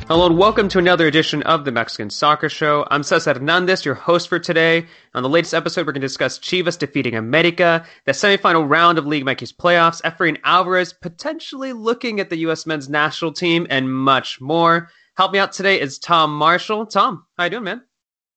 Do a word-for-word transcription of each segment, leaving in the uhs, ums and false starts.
Hello and welcome to another edition of the Mexican Soccer Show. I'm Cesar Hernandez, your host for today. On the latest episode, we're going to discuss Chivas defeating America, the semifinal round of Liga M X playoffs, Efrain Alvarez potentially looking at the U S men's national team, and much more. Help me out today is Tom Marshall. Tom, how you doing, man?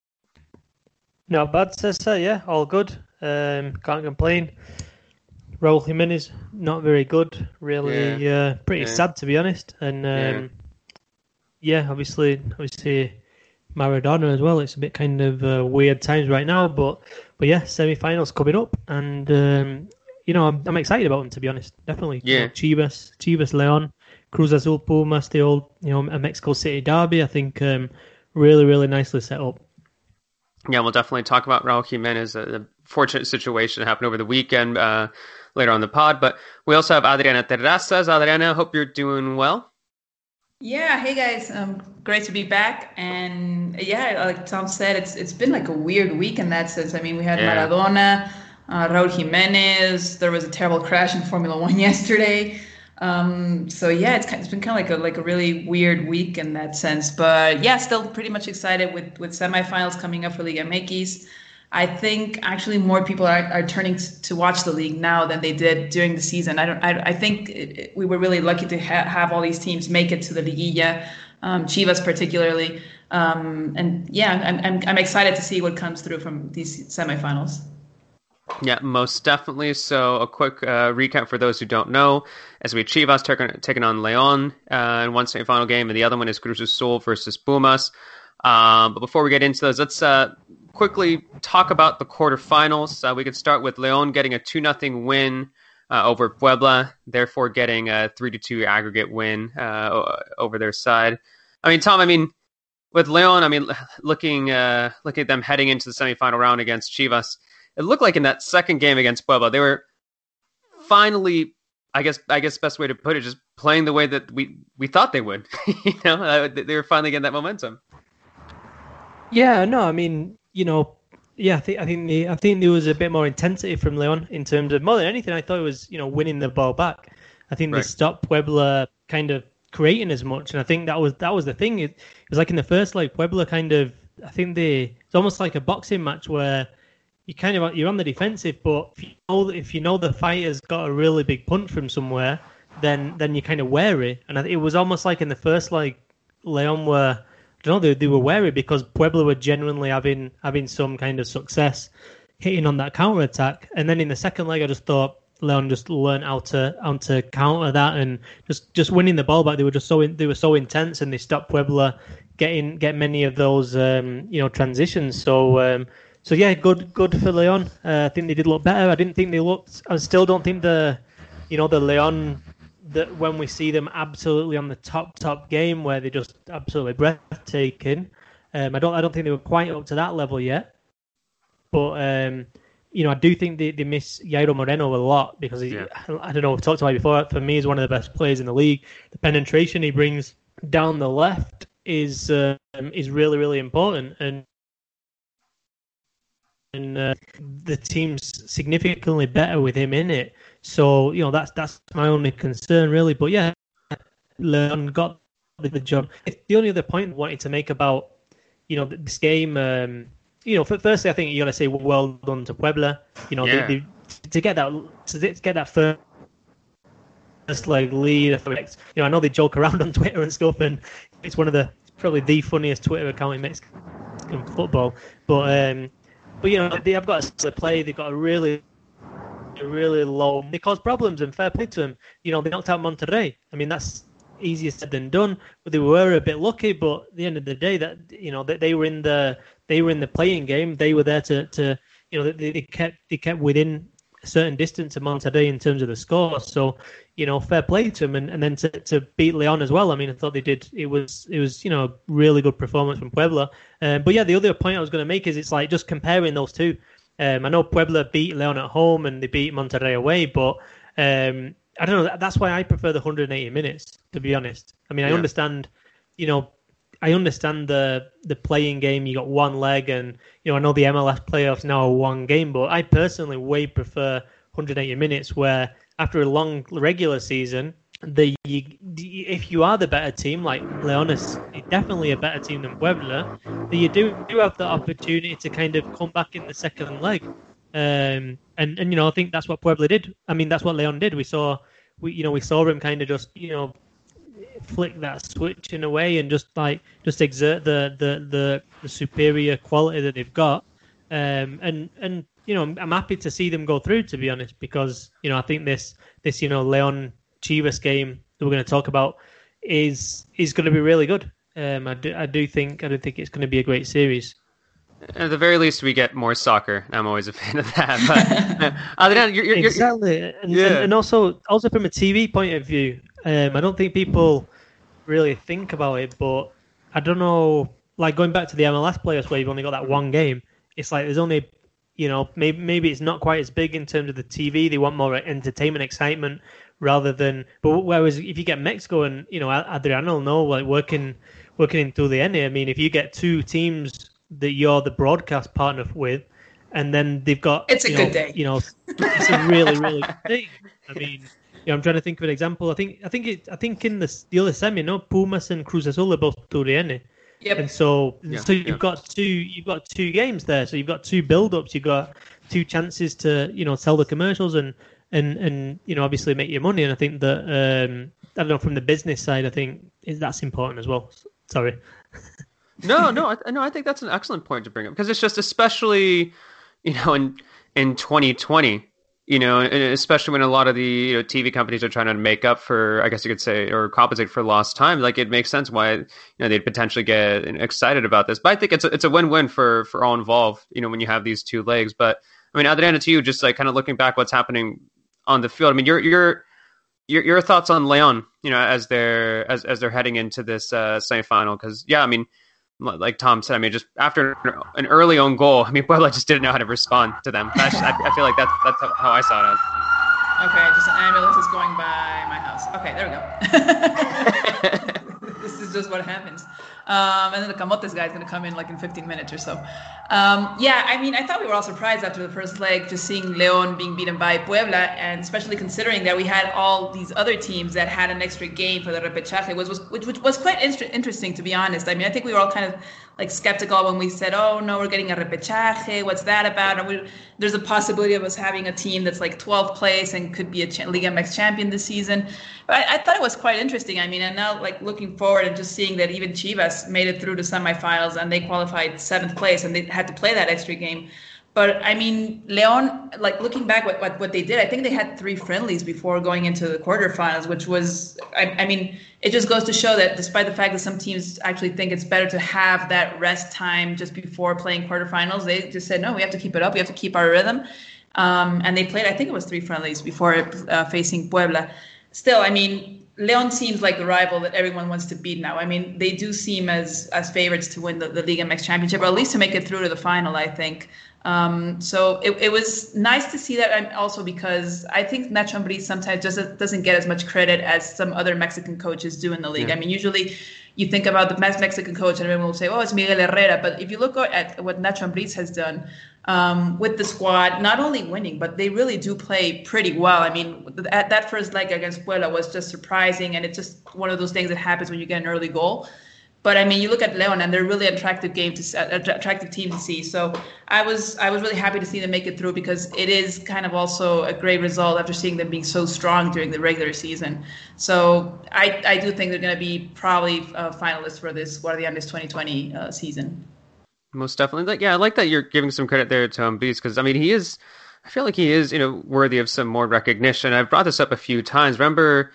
Not bad, Cesar. Yeah, all good. Um, can't complain. Raul Jimenez, not very good. Really, yeah. uh, pretty yeah. sad to be honest. And um, yeah. Yeah, obviously, obviously Maradona as well. It's a bit kind of uh, weird times right now, but but yeah, semi-finals coming up, and um, you know I'm, I'm excited about them to be honest. Definitely, yeah. You know, Chivas, Chivas, Leon, Cruz Azul, Pumas, the old you know Mexico City derby. I think um, really, really nicely set up. Yeah, we'll definitely talk about Raul Jimenez, a, a fortunate situation that happened over the weekend uh, later on the pod. But we also have Adriana Terrazas. Adriana, hope you're doing well. Yeah, hey guys, um, great to be back. And yeah, like Tom said, it's it's been like a weird week in that sense. I mean, we had yeah. Maradona, uh, Raul Jimenez. There was a terrible crash in Formula One yesterday. Um, so yeah, it's it's been kind of like a like a really weird week in that sense. But yeah, still pretty much excited with with semifinals coming up for Liga M X. I think actually more people are, are turning to, to watch the league now than they did during the season. I don't. I, I think it, it, we were really lucky to ha- have all these teams make it to the Liguilla, um, Chivas particularly, um, and yeah, I'm, I'm I'm excited to see what comes through from these semifinals. Yeah, most definitely. So a quick uh, recap for those who don't know: as we Chivas taking taking on León uh, in one semifinal game, and the other one is Cruz Azul versus Pumas. Um, but before we get into those, let's uh, quickly talk about the quarterfinals. Uh, we can start with León getting a two nothing win uh, over Puebla, therefore getting a three to two aggregate win uh, over their side. I mean, Tom, I mean, with León, I mean, looking uh, looking at them heading into the semifinal round against Chivas, it looked like in that second game against Puebla, they were finally, I guess, I guess best way to put it, just playing the way that we, we thought they would. you know, uh, they were finally getting that momentum. Yeah, no, I mean, you know, yeah, I think I think the, I think there was a bit more intensity from León in terms of more than anything. I thought it was you know winning the ball back. I think right. they stopped Puebla kind of creating as much, and I think that was that was the thing. It, it was like in the first leg, Puebla kind of I think they it's almost like a boxing match where you kind of you're on the defensive, but if you know if you know the fighter's got a really big punch from somewhere, then then you're kind of wary. And it was almost like in the first leg, León were. I don't know, they, they were wary because Puebla were genuinely having having some kind of success hitting on that counter attack, and then in the second leg, I just thought León just learned how to how to counter that and just, just winning the ball back. They were just so in, they were so intense, and they stopped Puebla getting get many of those um, you know transitions. So um, so yeah, good good for León. Uh, I think they did look better. I didn't think they looked. I still don't think the you know the León. That when we see them absolutely on the top top game where they're just absolutely breathtaking, um, I don't I don't think they were quite up to that level yet. But um, you know I do think they, they miss Jairo Moreno a lot because he, yeah. I don't know we've talked about it before. For me, he's one of the best players in the league. The penetration he brings down the left is um, is really really important, and and uh, the team's significantly better with him in it. So, you know, that's that's my only concern, really. But, yeah, León got the job. The only other point I wanted to make about, you know, this game, um, you know, firstly, I think you got to say well done to Puebla. You know, yeah. they, they, to get that to get that first leg lead. You know, I know they joke around on Twitter and stuff, and it's one of the probably the funniest Twitter account in Mexican football. But, um, but you know, they have got to play. They've got a really really low. They caused problems, and fair play to them. You know, they knocked out Monterrey. I mean, that's easier said than done. But they were a bit lucky. But at the end of the day, that you know, they, they were in the they were in the playing game. They were there to, to you know, they, they kept they kept within a certain distance of Monterrey in terms of the score. So, you know, fair play to them, and, and then to, to beat León as well. I mean, I thought they did. It was it was you know, really good performance from Puebla. Uh, but yeah, the other point I was going to make is it's like just comparing those two. Um, I know Puebla beat León at home and they beat Monterrey away, but um, I don't know. That's why I prefer the one hundred eighty minutes, to be honest. I mean, I yeah. understand, you know, I understand the the playing game. You got one leg, and you know, I know the M L S playoffs now are one game, but I personally way prefer one hundred eighty minutes, where after a long regular season, the you, if you are the better team, like León is definitely a better team than Puebla, that you do, do have the opportunity to kind of come back in the second leg. Um, and, and, you know, I think that's what Puebla did. I mean, that's what León did. We saw, we you know, we saw him kind of just, you know, flick that switch in a way and just like, just exert the, the, the, the superior quality that they've got. Um, and, and, you know, I'm happy to see them go through, to be honest, because, you know, I think this, this, you know, León Chivas game that we're going to talk about is is going to be really good. Um, I do I do think I do think it's going to be a great series. At the very least, we get more soccer. I'm always a fan of that. But uh, Adrian, you're, you're, exactly, you're, and, yeah. and, and also also from a T V point of view, um, I don't think people really think about it. But I don't know, like going back to the M L S players where you've only got that one game. It's like there's only, you know, maybe maybe it's not quite as big in terms of the T V. They want more entertainment, excitement. Rather than, but whereas if you get Mexico and, you know, Adriano will know, like working working in Tuliene, I mean, if you get two teams that you're the broadcast partner with, and then they've got, it's a you good know, day. You know, it's a really really good thing. I mean, you know, I'm trying to think of an example. I think I think it, I think in the the other semi, no, Pumas and Cruz Azul are both Tuliene. Yep. And so, yeah, so you've yeah. got two, you've got two games there. So you've got two build-ups. You've got two chances to, you know, sell the commercials and. And, and you know, obviously make your money. And I think that, um, I don't know, from the business side, I think is that's important as well. Sorry. no, no, I, no, I think that's an excellent point to bring up because it's just especially, you know, in in twenty twenty, you know, and especially when a lot of the you know, T V companies are trying to make up for, I guess you could say, or compensate for lost time. Like it makes sense why you know they'd potentially get excited about this. But I think it's a, it's a win-win for for all involved. You know, when you have these two legs. But I mean, Adriana, to you, just like kind of looking back, what's happening on the field. I mean, your your your your thoughts on León, you know, as they're as as they're heading into this uh, semifinal? Because yeah, I mean, like Tom said, I mean, just after an early own goal, I mean, Puebla just didn't know how to respond to them. That's, I, I feel like that's that's how I saw it. Okay, just an ambulance is going by my house. Okay, there we go. This is just what happens. Um, and then the Camotes guy is going to come in like in fifteen minutes or so. Um, yeah, I mean, I thought we were all surprised after the first leg, just seeing León being beaten by Puebla, and especially considering that we had all these other teams that had an extra game for the repechaje, was, was, which, which was quite inter- interesting, to be honest. I mean, I think we were all kind of like skeptical when we said, oh, no, we're getting a repechaje. What's that about? And we, there's a possibility of us having a team that's like twelfth place and could be a cha- Liga M X champion this season. But I, I thought it was quite interesting. I mean, and now like looking forward and just seeing that even Chivas made it through the semifinals and they qualified seventh place and they had to play that extra game. But I mean, León, like looking back at what, what they did, I think they had three friendlies before going into the quarterfinals, which was, I, I mean, it just goes to show that despite the fact that some teams actually think it's better to have that rest time just before playing quarterfinals, they just said, no, we have to keep it up. We have to keep our rhythm. Um, and they played, I think it was three friendlies before uh, facing Puebla. Still, I mean, León seems like the rival that everyone wants to beat now. I mean, they do seem as as favorites to win the, the Liga M X championship, or at least to make it through to the final, I think. Um, so it, it was nice to see that, and also because I think Nacho Ambriz sometimes just doesn't get as much credit as some other Mexican coaches do in the league. Yeah. I mean, usually you think about the Mexican coach and everyone will say, oh, it's Miguel Herrera. But if you look at what Nacho Ambriz has done um, with the squad, not only winning, but they really do play pretty well. I mean, that, that first leg against Puebla was just surprising, and it's just one of those things that happens when you get an early goal. But I mean, you look at León, and they're really attractive game to uh, attractive team to see. So I was I was really happy to see them make it through, because it is kind of also a great result after seeing them being so strong during the regular season. So I, I do think they're going to be probably uh, finalists for this Guardianes twenty twenty uh, season. Most definitely. Like, yeah, I like that you're giving some credit there to Ambriz, because I mean, he is. I feel like he is, you know, worthy of some more recognition. I've brought this up a few times. Remember,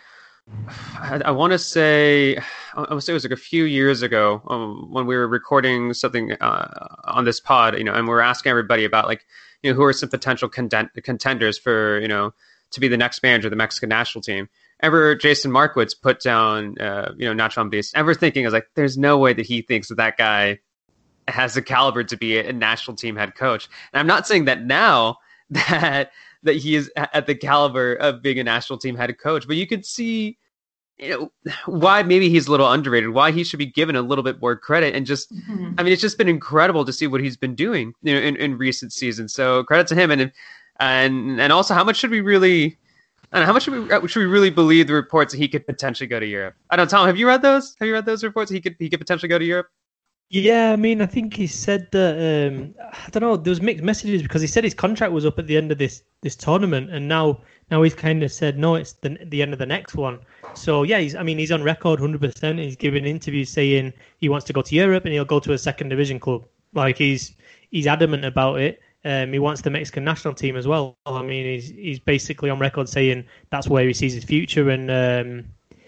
I, I want to say, I want to say it was like a few years ago um, when we were recording something uh, on this pod, you know, and we were asking everybody about, like, you know, who are some potential contend- contenders for, you know, to be the next manager of the Mexican national team. Ever Jason Markowitz put down, uh, you know, Nacho Ambriz. Ever thinking, I was like, there's no way that he thinks that that guy has the caliber to be a, a national team head coach. And I'm not saying that now that that he is at the caliber of being a national team head coach, but you could see, you know, why maybe he's a little underrated, why he should be given a little bit more credit. And just, mm-hmm. I mean, it's just been incredible to see what he's been doing, you know, in, in recent seasons. So credit to him. And, and, and also, how much should we really, I don't know, how much should we, should we really believe the reports that he could potentially go to Europe? I don't know, Tom, have you read those? Have you read those reports that he could he could potentially go to Europe? Yeah, I mean, I think he said that, um, I don't know, there was mixed messages because he said his contract was up at the end of this, this tournament, and now now he's kind of said, no, it's the the end of the next one. So, yeah, he's I mean, he's on record one hundred percent. He's giving interviews saying he wants to go to Europe and he'll go to a second division club. Like, he's he's adamant about it. Um, he wants the Mexican national team as well. I mean, he's he's basically on record saying that's where he sees his future, and um,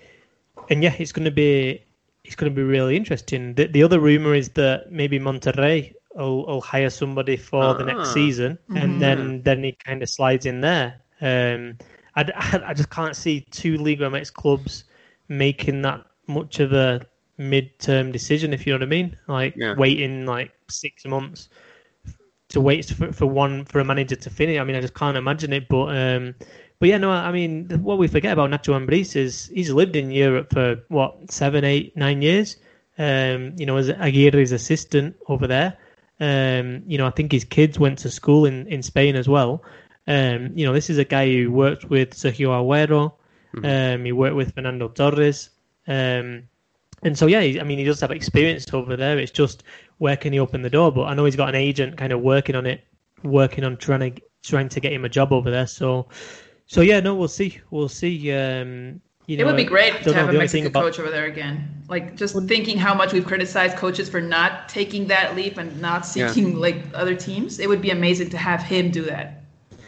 and yeah, it's going to be it's going to be really interesting. The, the other rumor is that maybe Monterrey will, will hire somebody for ah. the next season, mm-hmm. and then then he kind of slides in there. Um, I, I just can't see two Liga M X clubs making that much of a mid-term decision, if you know what I mean. Like yeah. waiting like six months to wait for, for one for a manager to finish. I mean, I just can't imagine it. But um, but yeah, no. I mean, what we forget about Nacho Ambriz is he's lived in Europe for what seven, eight, nine years. Um, you know, as Aguirre's assistant over there. Um, you know, I think his kids went to school in, in Spain as well. Um, you know, this is a guy who worked with Sergio Agüero. Mm-hmm. Um, he worked with Fernando Torres. Um, and so, yeah, he, I mean, he does have experience over there. It's just where can he open the door? But I know he's got an agent kind of working on it, working on trying to trying to get him a job over there. So, so yeah, no, we'll see. We'll see. Um, you know, it would be great to have know, a Mexican about... coach over there again. Like, just thinking how much we've criticized coaches for not taking that leap and not seeking yeah. like other teams. It would be amazing to have him do that.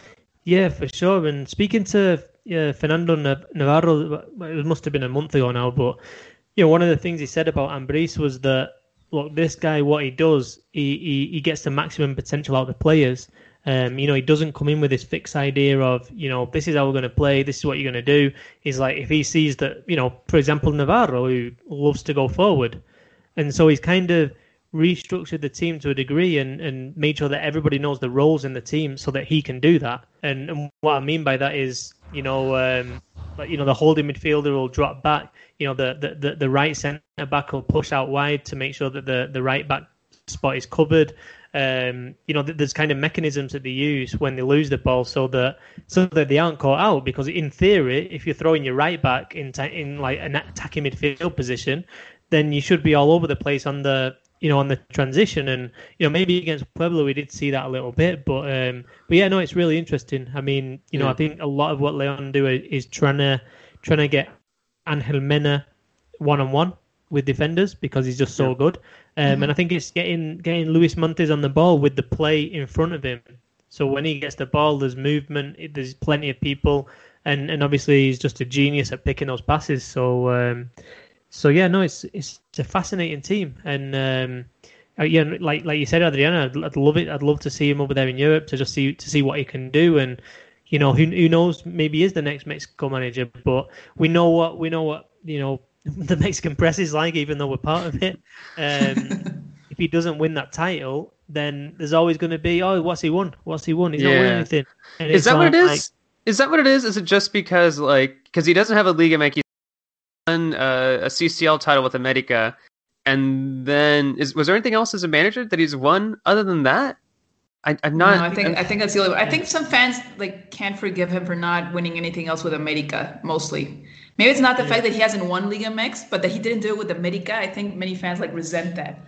Yeah, for sure. And speaking to uh, Fernando Navarro, it must have been a month ago now, but you know, one of the things he said about Ambriz was that, look, this guy, what he does, he, he, he gets the maximum potential out of the players. Um, you know, he doesn't come in with this fixed idea of, you know, this is how we're going to play, this is what you're going to do. He's like, if he sees that, you know, for example, Navarro, who loves to go forward. And so he's kind of restructured the team to a degree and, and made sure that everybody knows the roles in the team so that he can do that. And, and what I mean by that is, you know, um, like, you know, the holding midfielder will drop back. You know, the, the, the, the right centre back will push out wide to make sure that the, the right back spot is covered. Um, you know, there's kind of mechanisms that they use when they lose the ball so that so that they aren't caught out. Because in theory, if you're throwing your right back in t- in like an attacking midfield position, then you should be all over the place on the you know on the transition. And you know, maybe against Puebla we did see that a little bit, but um, but yeah, no, it's really interesting. I mean, you know, yeah. I think a lot of what Leon do is trying to trying to get Angel Mena one on one with defenders because he's just so yeah. good. Um, mm-hmm. And I think it's getting getting Luis Montes on the ball with the play in front of him. So when he gets the ball, there's movement, there's plenty of people, and, and obviously he's just a genius at picking those passes. So um, so yeah, no, it's it's a fascinating team, and um, uh, yeah, like like you said, Adriana, I'd, I'd love it. I'd love to see him over there in Europe to just see to see what he can do, and you know, who who knows, maybe he is the next Mexico manager. But we know what we know what you know. the Mexican press is like, even though we're part of it. Um, if he doesn't win that title, then there's always going to be, oh, what's he won? What's he won? He's yeah. not won anything. And is that like, what it is? Like, is that what it is? Is it just because, like, because he doesn't have a Liga M X, he's won uh, a C C L title with America, and then is was there anything else as a manager that he's won other than that? I, I'm not. No, I think I'm, I think that's the only. I think some fans like can't forgive him for not winning anything else with America. Mostly, maybe it's not the yeah. fact that he hasn't won Liga M X, but that he didn't do it with America. I think many fans like resent that.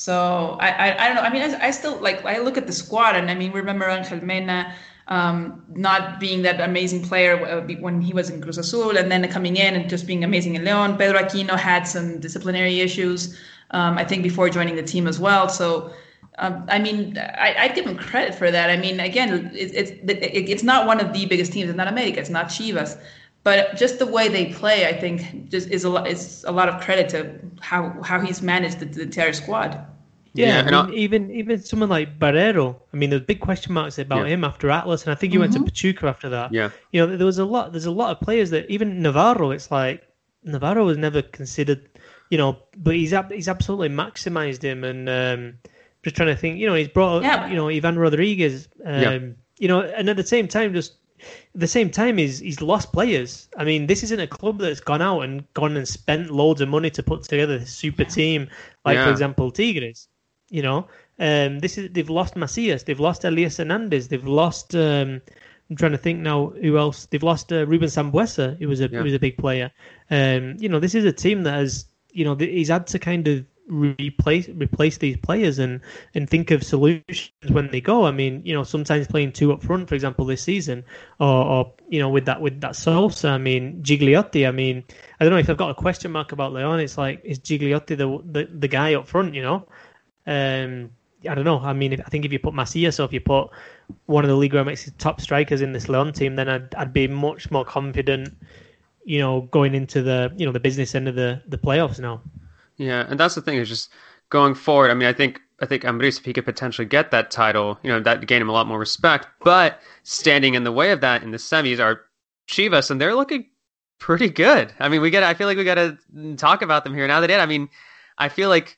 So I I, I don't know. I mean, I, I still like I look at the squad, and I mean, remember Angel Mena um, not being that amazing player when he was in Cruz Azul, and then coming in and just being amazing in León. Pedro Aquino had some disciplinary issues, um, I think, before joining the team as well. So. Um, I mean, I, I'd give him credit for that. I mean, again, it, it's it, it's not one of the biggest teams. It's not America. It's not Chivas. But just the way they play, I think, just is a lot. Is a lot of credit to how how he's managed the, the entire squad. Yeah, yeah I mean, even even someone like Barrero. I mean, there's big question marks about yeah. him after Atlas, and I think he mm-hmm. went to Pachuca after that. Yeah, you know, there was a lot. There's a lot of players that even Navarro. It's like Navarro was never considered. You know, but he's he's absolutely maximized him and. Um, Just trying to think, you know, he's brought, yeah. you know, Ivan Rodriguez, um, yeah. you know, and at the same time, just at the same time, he's he's lost players. I mean, this isn't a club that's gone out and gone and spent loads of money to put together a super team, like yeah. for example, Tigres. You know, um, this is they've lost Macias, they've lost Elias Hernandez, they've lost um, I'm trying to think now who else they've lost. Uh, Ruben Sambuesa, who was a yeah. who was a big player. Um, you know, this is a team that has, you know, he's had to kind of replace replace these players and and think of solutions when they go. I mean, you know, sometimes playing two up front, for example, this season, or, or you know, with that with that Sousa. I mean, Gigliotti. I mean, I don't know if I've got a question mark about Leon. It's like, is Gigliotti the the, the guy up front? You know, um, I don't know. I mean, if, I think if you put Macias or if you put one of the Liga M X's top strikers in this Leon team, then I'd I'd be much more confident, you know, going into the you know the business end of the the playoffs now. Yeah, and that's the thing, is just going forward. I mean, I think I think Ambriz, if he could potentially get that title, you know, that gain him a lot more respect. But standing in the way of that in the semis are Chivas, and they're looking pretty good. I mean, we got. I feel like we got to talk about them here now. They did. I mean, I feel like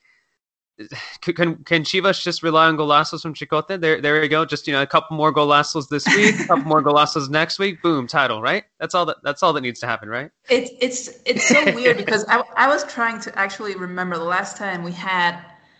can can Chivas just rely on golazos from Chicote? There, there you go. Just, you know, a couple more golazos this week, a couple more golazos next week. Boom, title. Right? That's all that. That's all that needs to happen, right? It's it's it's so weird because I I was trying to actually remember the last time we had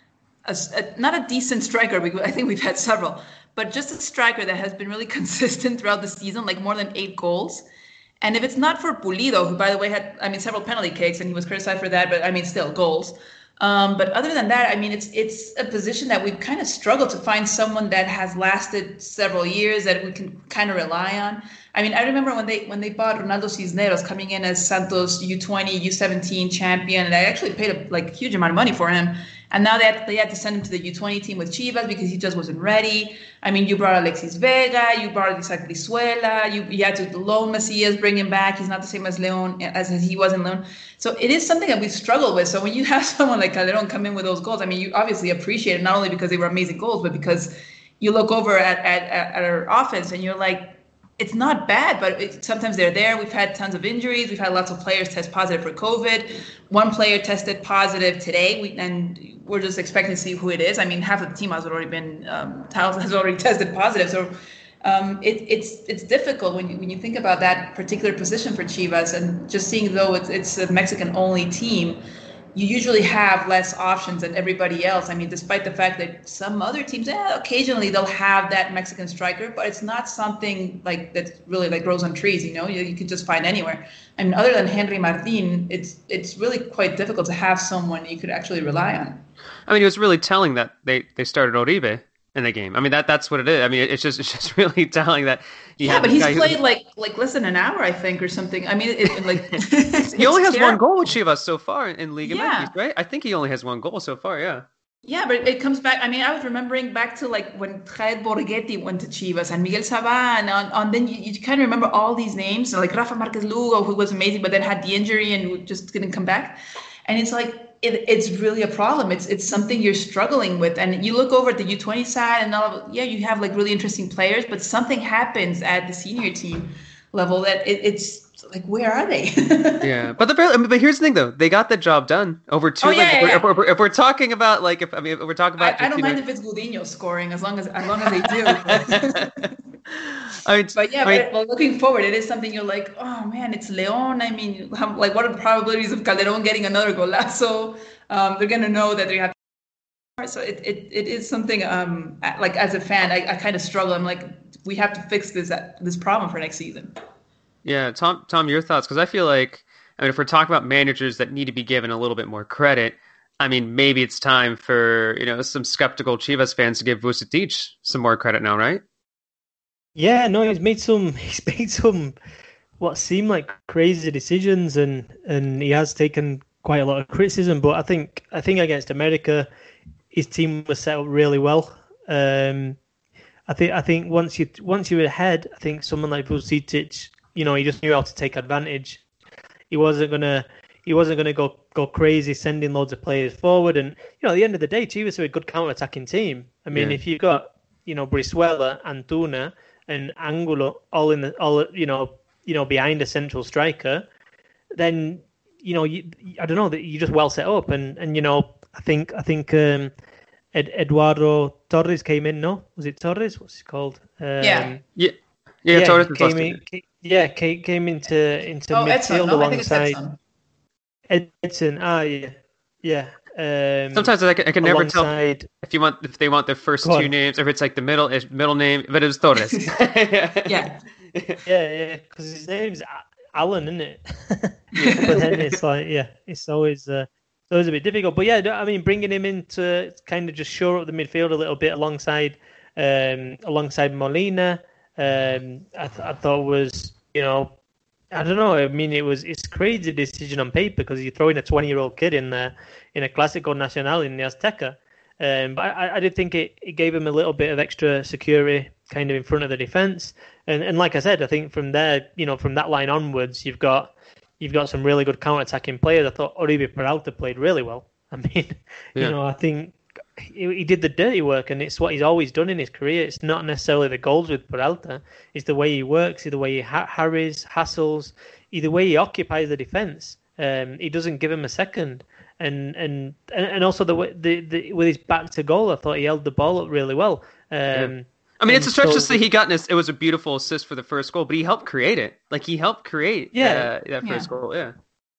a, a not a decent striker. Because I think we've had several, but just a striker that has been really consistent throughout the season, like more than eight goals. And if it's not for Pulido, who, by the way, had, I mean, several penalty kicks, and he was criticized for that, but I mean, still goals. Um, but other than that, I mean, it's it's a position that we've kind of struggled to find someone that has lasted several years that we can kind of rely on. I mean, I remember when they when they bought Ronaldo Cisneros coming in as Santos U twenty, U seventeen champion, and I actually paid a like huge amount of money for him. And now they had, they had to send him to the U twenty team with Chivas because he just wasn't ready. I mean, you brought Alexis Vega, you brought Isaac Brizuela, you, you had to loan Macias, bring him back. He's not the same as Leon, as he was in Leon. So it is something that we've struggled with. So when you have someone like Calderon come in with those goals, I mean, you obviously appreciate it, not only because they were amazing goals, but because you look over at, at, at our offense and you're like, it's not bad, but it, sometimes they're there. We've had tons of injuries. We've had lots of players test positive for COVID. One player tested positive today, we, and we're just expecting to see who it is. I mean, half of the team has already been um, has already tested positive. So um, it, it's it's difficult when you when you think about that particular position for Chivas, and just seeing though it's it's a Mexican only team. You usually have less options than everybody else. I mean, despite the fact that some other teams, eh, occasionally they'll have that Mexican striker, but it's not something like that really like grows on trees. You know, you, you can just find anywhere. I mean, other than Henry Martin, it's it's really quite difficult to have someone you could actually rely on. I mean, it was really telling that they, they started Oribe in the game. I mean, that that's what it is. I mean, it's just it's just really telling that. Yeah, but he's played who, like like less than an hour, I think, or something. I mean, it, it, like it's, he only has terrible. one goal with Chivas so far in Liga yeah. M X, right? I think he only has one goal so far. Yeah. Yeah, but it comes back. I mean, I was remembering back to like when Jared Borghetti went to Chivas and Miguel Sabá, and, on, on then you, you kind of remember all these names, like Rafa Marquez Lugo, who was amazing, but then had the injury and just didn't come back. And it's like, It, it's really a problem. It's it's something you're struggling with. And you look over at the U twenty side and all of, yeah, you have like really interesting players, but something happens at the senior team level that it, it's like, where are they? Yeah, but the but here's the thing though, they got the job done over two. Oh, yeah, like, yeah, if, we're, yeah. if, we're, if we're talking about like if I mean if we're talking about, I, I don't mind know, if it's Gudiño scoring as long as as long as they do. I mean, but yeah, I mean, but, well, looking forward, it is something you're like, oh man, it's Leon. I mean, how, like what are the probabilities of Calderon getting another golazo? Um, they're gonna know that they have. So it, it, it is something um like as a fan, I, I kind of struggle. I'm like, we have to fix this this problem for next season. Yeah, Tom, Tom, your thoughts? Because I feel like, I mean, if we're talking about managers that need to be given a little bit more credit, I mean, maybe it's time for, you know, some skeptical Chivas fans to give Vucetich some more credit now, right? Yeah, no, he's made some, he's made some what seem like crazy decisions, and, and he has taken quite a lot of criticism. But I think, I think against America, his team was set up really well. Um, I think, I think once you once you're ahead, I think someone like Vucetich, you know, he just knew how to take advantage. He wasn't gonna, he wasn't gonna go go crazy sending loads of players forward. And you know, at the end of the day, Chivas are a good counter-attacking team. I mean, yeah. if you've got, you know, Brizuela, Antuna, and Angulo all in the all, you know, you know, behind a central striker, then you know, you, I don't know, that you're just well set up. And and you know, I think I think um, Ed, Eduardo Torres came in. No, was it Torres? What's he called? Um, yeah. yeah, yeah, yeah. Torres came in. Came, Yeah, came, came into into oh, midfield Edson, no? alongside Edson. Ah, yeah, yeah. Um, Sometimes I can, I can never tell alongside... if you want if they want their first two names, or if it's like the middle middle name, but it was Torres. yeah, yeah, yeah, because his name's Alan, isn't it? But then it's like, yeah, it's always uh, it's always a bit difficult. But yeah, I mean, bringing him in to kind of just shore up the midfield a little bit alongside um, alongside Molina, um, I, th- I thought was, you know, I don't know. I mean, it was it's a crazy decision on paper because you're throwing a twenty-year-old kid in there in a Clásico Nacional in the Azteca. Um, but I, I did think it, it gave him a little bit of extra security kind of in front of the defence. And and like I said, I think from there, you know, from that line onwards, you've got you've got some really good counter-attacking players. I thought Oribe Peralta played really well. I mean, yeah. you know, I think he, he did the dirty work, and it's what he's always done in his career. It's not necessarily the goals with Peralta. It's the way he works, the way he ha- harries, hassles, the way he occupies the defence. Um, he doesn't give him a second. And and and also the way the, the with his back to goal, I thought he held the ball up really well. Um, yeah. I mean, it's a stretch so, to say he got this. It was a beautiful assist for the first goal, but he helped create it. Like he helped create yeah, uh, that first yeah. goal. Yeah.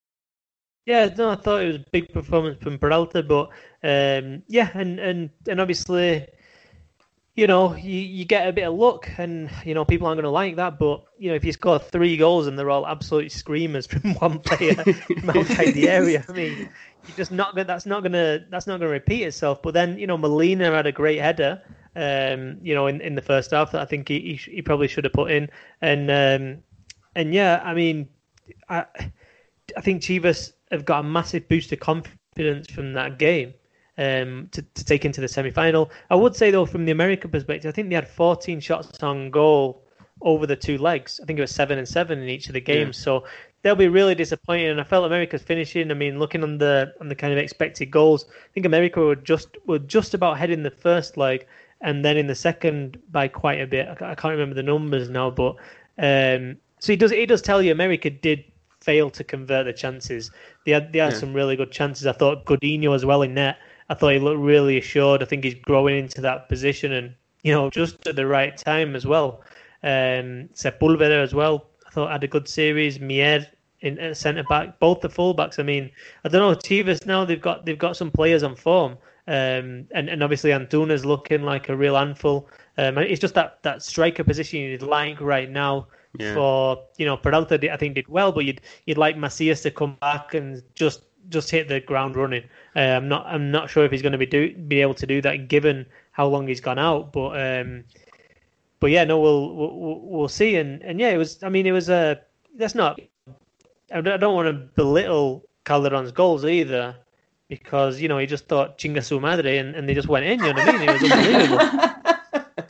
Yeah, no, I thought it was a big performance from Peralta, but um, yeah, and, and, and obviously, you know, you, you get a bit of luck, and you know people aren't going to like that. But you know, if you score three goals and they're all absolute screamers from one player from outside the area, I mean, you're just not gonna, that's not gonna that's not gonna repeat itself. But then you know, Molina had a great header, um, you know, in, in the first half that I think he he, he probably should have put in, and um, and yeah, I mean, I I think Chivas have got a massive boost of confidence from that game. Um, to, to take into the semi-final. I would say, though, from the American perspective, I think they had fourteen shots on goal over the two legs. I think it was seven and seven in each of the games. Yeah. So they'll be really disappointed. And I felt America's finishing. I mean, looking on the on the kind of expected goals, I think America were just were just about ahead in the first leg, and then in the second by quite a bit. I can't remember the numbers now, but um, so it does it does tell you America did fail to convert the chances. They had they had yeah. some really good chances. I thought Godinho as well in net. I thought he looked really assured. I think he's growing into that position, and you know, just at the right time as well. Um, Sepulveda as well. I thought had a good series. Mier in at centre back, both the fullbacks. I mean, I don't know. Chivas now they've got they've got some players on form, um, and and obviously Antuna's looking like a real handful. Um, it's just that, that striker position you'd like right now. Yeah. For you know, Peralta I think did well, but you'd you'd like Macias to come back and just. just hit the ground running. Uh, I'm not. I'm not sure if he's going to be do be able to do that given how long he's gone out. But um, but yeah, no, we'll we'll, we'll see. And, and yeah, it was. I mean, it was a. Uh, that's not. I don't want to belittle Calderon's goals either, because you know he just thought chinga su madre, and, and they just went in. You know what I mean? It was unbelievable.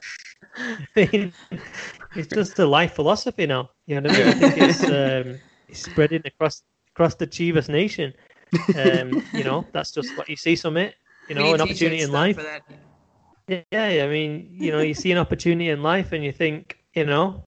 I mean, it's just a life philosophy now. You know what I mean? I think it's um, it's spreading across across the Chivas nation. Um, you know, that's just what you see from it. You know, an opportunity in life. Yeah, I mean, you know, you see an opportunity in life and you think, you know,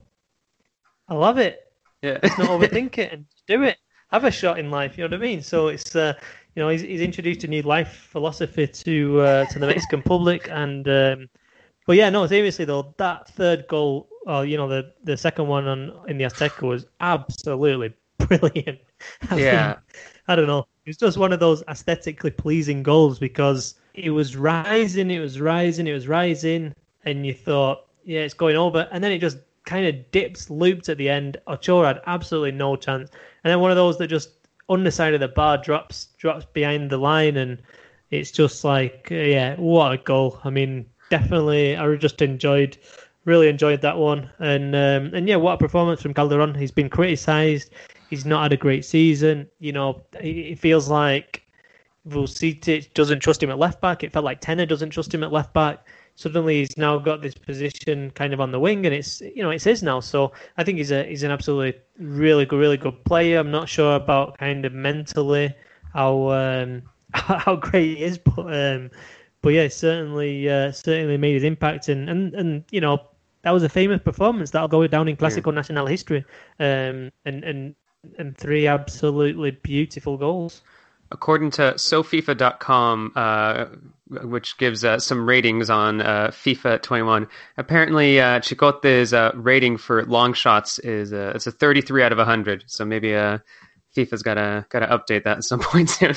I love it. Yeah. Let's not overthink it and do it. Have a shot in life. You know what I mean? So it's, uh, you know, he's, he's introduced a new life philosophy to uh, to the Mexican public. And um, but yeah, no, seriously though, that third goal, or you know, the the second one on in the Azteca was absolutely brilliant. I yeah. mean, I don't know. It was just one of those aesthetically pleasing goals because it was rising, it was rising, it was rising, and you thought, yeah, it's going over. And then it just kind of dips, looped at the end. Ochoa had absolutely no chance. And then one of those that just underside of the bar drops drops behind the line, and it's just like, uh, yeah, what a goal. I mean, definitely, I just enjoyed, really enjoyed that one. And, um, and yeah, what a performance from Calderon. He's been criticised. He's not had a great season. You know, it feels like Vucetich doesn't trust him at left back. It felt like Tenor doesn't trust him at left back. Suddenly, he's now got this position kind of on the wing, and it's you know it's his now. So I think he's a he's an absolutely really good, really good player. I'm not sure about kind of mentally how um, how great he is, but um, but yeah, certainly uh, certainly made his impact, and and and you know that was a famous performance that'll go down in Clásico yeah. Nacional history, um, and and. and three absolutely beautiful goals. According to SoFIFA dot com, uh, which gives uh, some ratings on uh, FIFA twenty-one, apparently uh, Chicote's uh, rating for long shots is uh, it's a thirty-three out of one hundred. So maybe uh, FIFA's got to got to update that at some point soon.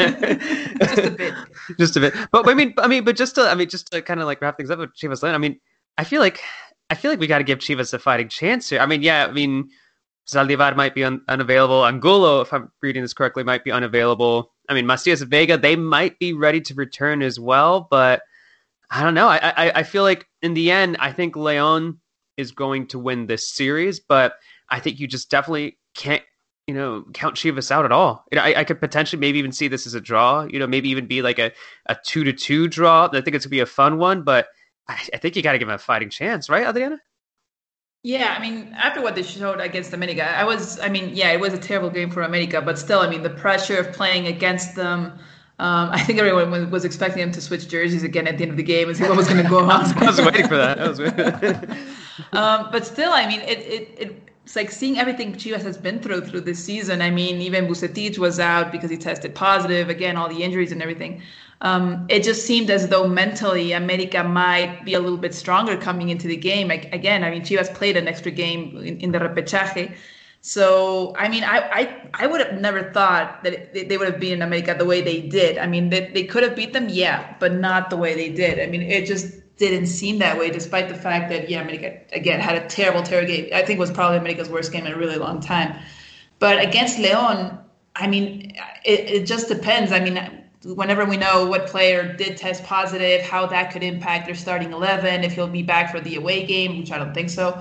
Just a bit. Just a bit. But I mean, I mean, but just to I mean, just to kind of like wrap things up with Chivas Land. I mean, I feel like I feel like we got to give Chivas a fighting chance here. I mean, yeah, I mean, Zaldivar might be un- unavailable. Angulo, if I'm reading this correctly, might be unavailable. I mean, Macias Vega, they might be ready to return as well, but I don't know. I, I I feel like in the end, I think Leon is going to win this series, but I think you just definitely can't, you know, count Chivas out at all. You know, I, I could potentially maybe even see this as a draw, you know, maybe even be like a, a two to two draw. I think it's going to be a fun one, but I, I think you got to give him a fighting chance, right, Adriana? Yeah, I mean, after what they showed against America, I was, I mean, yeah, it was a terrible game for America, but still, I mean, the pressure of playing against them, um, I think everyone was expecting them to switch jerseys again at the end of the game and see what was going to go on. I was waiting for that. I was waiting. um, but still, I mean, it, it, it it's like seeing everything Chivas has been through through this season. I mean, even Vucetich was out because he tested positive. Again, all the injuries and everything. Um, it just seemed as though mentally America might be a little bit stronger coming into the game. Like, again, I mean, Chivas played an extra game in, in the repechaje. So, I mean, I, I, I would have never thought that it, they would have beaten America the way they did. I mean, they, they could have beat them, yeah, but not the way they did. I mean, it just didn't seem that way, despite the fact that, yeah, America, again, had a terrible, terrible game. I think it was probably America's worst game in a really long time. But against Leon, I mean, it, it just depends. I mean, whenever we know what player did test positive, how that could impact their starting eleven, if he'll be back for the away game, which I don't think so.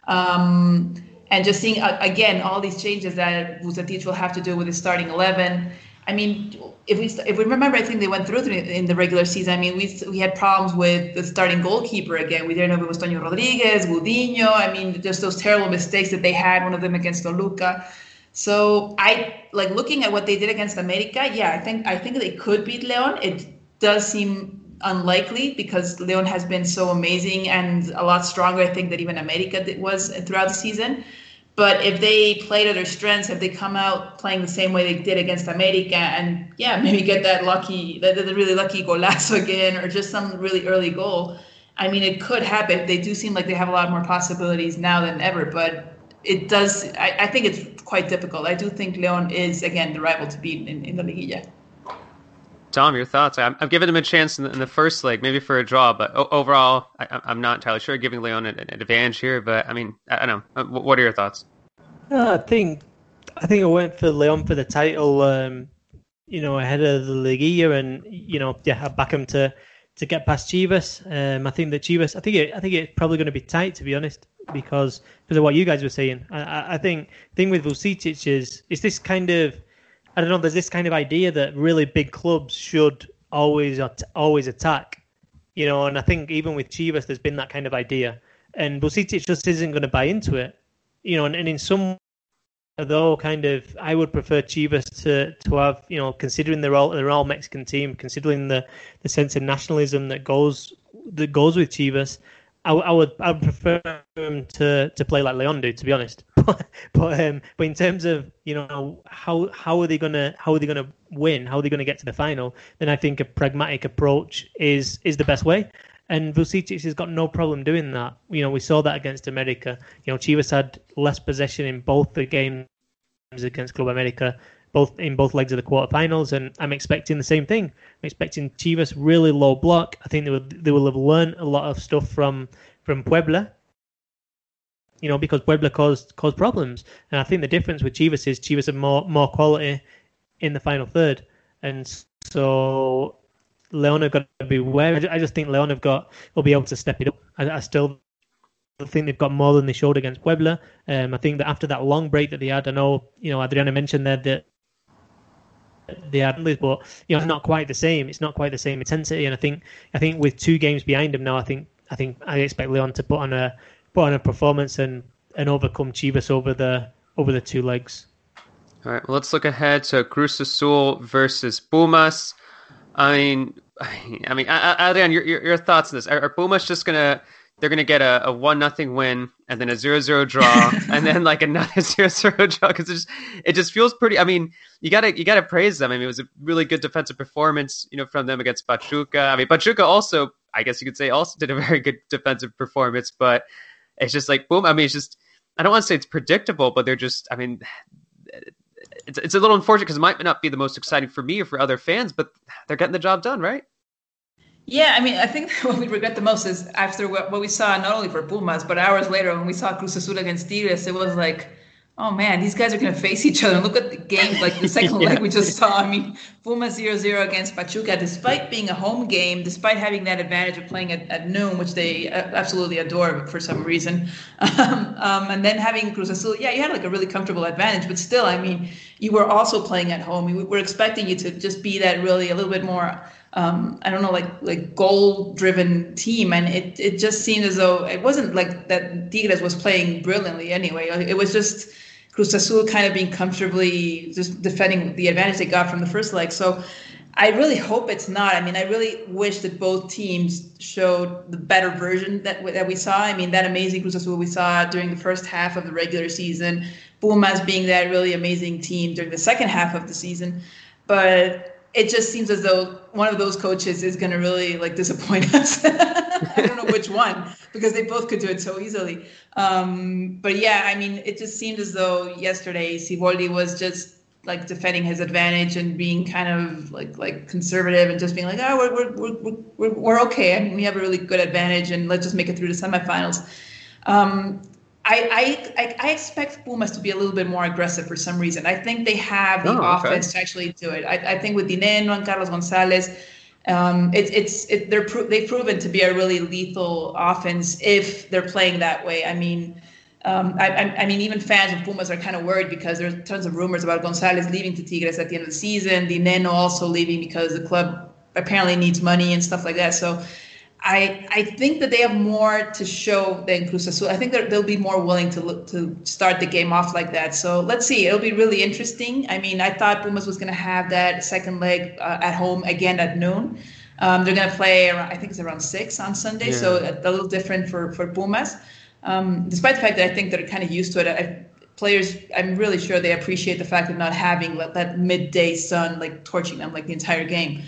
Um, and just seeing, uh, again, all these changes that Vucetich will have to do with his starting eleven. I mean, if we if we remember, I think they went through it in the regular season. I mean, we we had problems with the starting goalkeeper again. We didn't know if it was Toño Rodriguez, Gudiño. I mean, just those terrible mistakes that they had, one of them against Toluca. So I like looking at what they did against America. Yeah, I think I think they could beat Leon. It does seem unlikely because Leon has been so amazing and a lot stronger, I think, than even America was throughout the season. But if they play to their strengths, if they come out playing the same way they did against America and, yeah, maybe get that lucky, the, the really lucky golazo again or just some really early goal, I mean, it could happen. They do seem like they have a lot more possibilities now than ever, but it does, I, I think it's quite difficult. I do think Leon is, again, the rival to beat in, in the Liguilla. Tom, your thoughts? I'm, I'm giving him a chance in the, in the first leg, maybe for a draw, but o- overall, I, I'm not entirely sure. Giving Leon an, an advantage here, but I mean, I, I don't know. What are your thoughts? Uh, I think I think I went for Leon for the title, um, you know, ahead of the Liguilla, and you know, yeah, I back him to, to get past Chivas. Um, I think that Chivas, I think it, I think it's probably going to be tight, to be honest, because because of what you guys were saying. I, I think the thing with Vucetich is is this kind of, I don't know, there's this kind of idea that really big clubs should always always attack, you know, and I think even with Chivas, there's been that kind of idea, and Vucetich just isn't going to buy into it, you know, and, and in some, though, kind of, I would prefer Chivas to, to have, you know, considering they're all they're all Mexican team, considering the, the sense of nationalism that goes that goes with Chivas. I, I would I would prefer them to, to play like Leon do, to be honest. but but, um, but in terms of, you know, how how are they gonna how are they gonna win? How are they gonna get to the final? Then I think a pragmatic approach is is the best way. And Vucetich has got no problem doing that. You know, we saw that against America. You know, Chivas had less possession in both the games against Club America, both in both legs of the quarterfinals, and I'm expecting the same thing. I'm expecting Chivas really low block. I think they will they will have learned a lot of stuff from from Puebla. You know, because Puebla caused caused problems, and I think the difference with Chivas is Chivas have more more quality in the final third, and so Leon have got to be aware. I just think Leon have got will be able to step it up. I, I still think they've got more than they showed against Puebla. Um, I think that after that long break that they had, I know, you know, Adriana mentioned there that they had, but you know, it's not quite the same. It's not quite the same intensity, and I think I think with two games behind them now, I think I think I expect Leon to put on a put on a performance and, and overcome Chivas over the over the two legs. All right, well, let's look ahead to Cruz Azul versus Pumas. I mean, I mean, Adrian, your your, your thoughts on this? Are, are Pumas just gonna they're gonna get a, a one nothing win and then a zero zero draw and then like another zero zero draw? Because it just it just feels pretty. I mean, you gotta you gotta praise them. I mean, it was a really good defensive performance, you know, from them against Pachuca. I mean, Pachuca also, I guess you could say, also did a very good defensive performance, but it's just like boom. I mean, it's just I don't want to say it's predictable, but they're just. I mean. It's it's a little unfortunate because it might not be the most exciting for me or for other fans, but they're getting the job done, right? Yeah, I mean, I think what we regret the most is after what we saw, not only for Pumas, but hours later when we saw Cruz Azul against Tigres, it was like, oh man, these guys are going to face each other. And look at the game, like the second yeah. leg we just saw. I mean, Pumas zero zero against Pachuca, despite being a home game, despite having that advantage of playing at, at noon, which they absolutely adore for some reason. Um, um, and then having Cruz Azul, yeah, you had like a really comfortable advantage, but still, I mean, you were also playing at home. We were expecting you to just be that really a little bit more Um, I don't know, like like goal-driven team, and it it just seemed as though it wasn't like that Tigres was playing brilliantly anyway. It was just Cruz Azul kind of being comfortably just defending the advantage they got from the first leg. So I really hope it's not. I mean, I really wish that both teams showed the better version that that we saw. I mean, that amazing Cruz Azul we saw during the first half of the regular season, Pumas being that really amazing team during the second half of the season, but it just seems as though one of those coaches is going to really like disappoint us. I don't know which one, because they both could do it so easily. Um, but yeah, I mean, it just seemed as though yesterday Siboldi was just like defending his advantage and being kind of like like conservative and just being like, oh, we're we're we're we're, we're okay. I mean, we have a really good advantage, and let's just make it through the semifinals. Um, I, I I expect Pumas to be a little bit more aggressive for some reason. I think they have the oh, okay. offense to actually do it. I, I think with Dineno and Carlos Gonzalez, um, it, it's it, they're pro- they've proven to be a really lethal offense if they're playing that way. I mean, um, I, I mean even fans of Pumas are kind of worried because there's tons of rumors about Gonzalez leaving to Tigres at the end of the season. Dineno also leaving because the club apparently needs money and stuff like that. So. I I think that they have more to show than Cruz Azul. I think that they'll be more willing to look, to start the game off like that. So let's see. It'll be really interesting. I mean, I thought Pumas was going to have that second leg uh, at home again at noon. Um, they're going to play around, I think it's around six on Sunday, yeah. So a, a little different for for Pumas. Um, despite the fact that I think they're kind of used to it. I, players, I'm really sure they appreciate the fact of not having that, that midday sun like torching them like the entire game.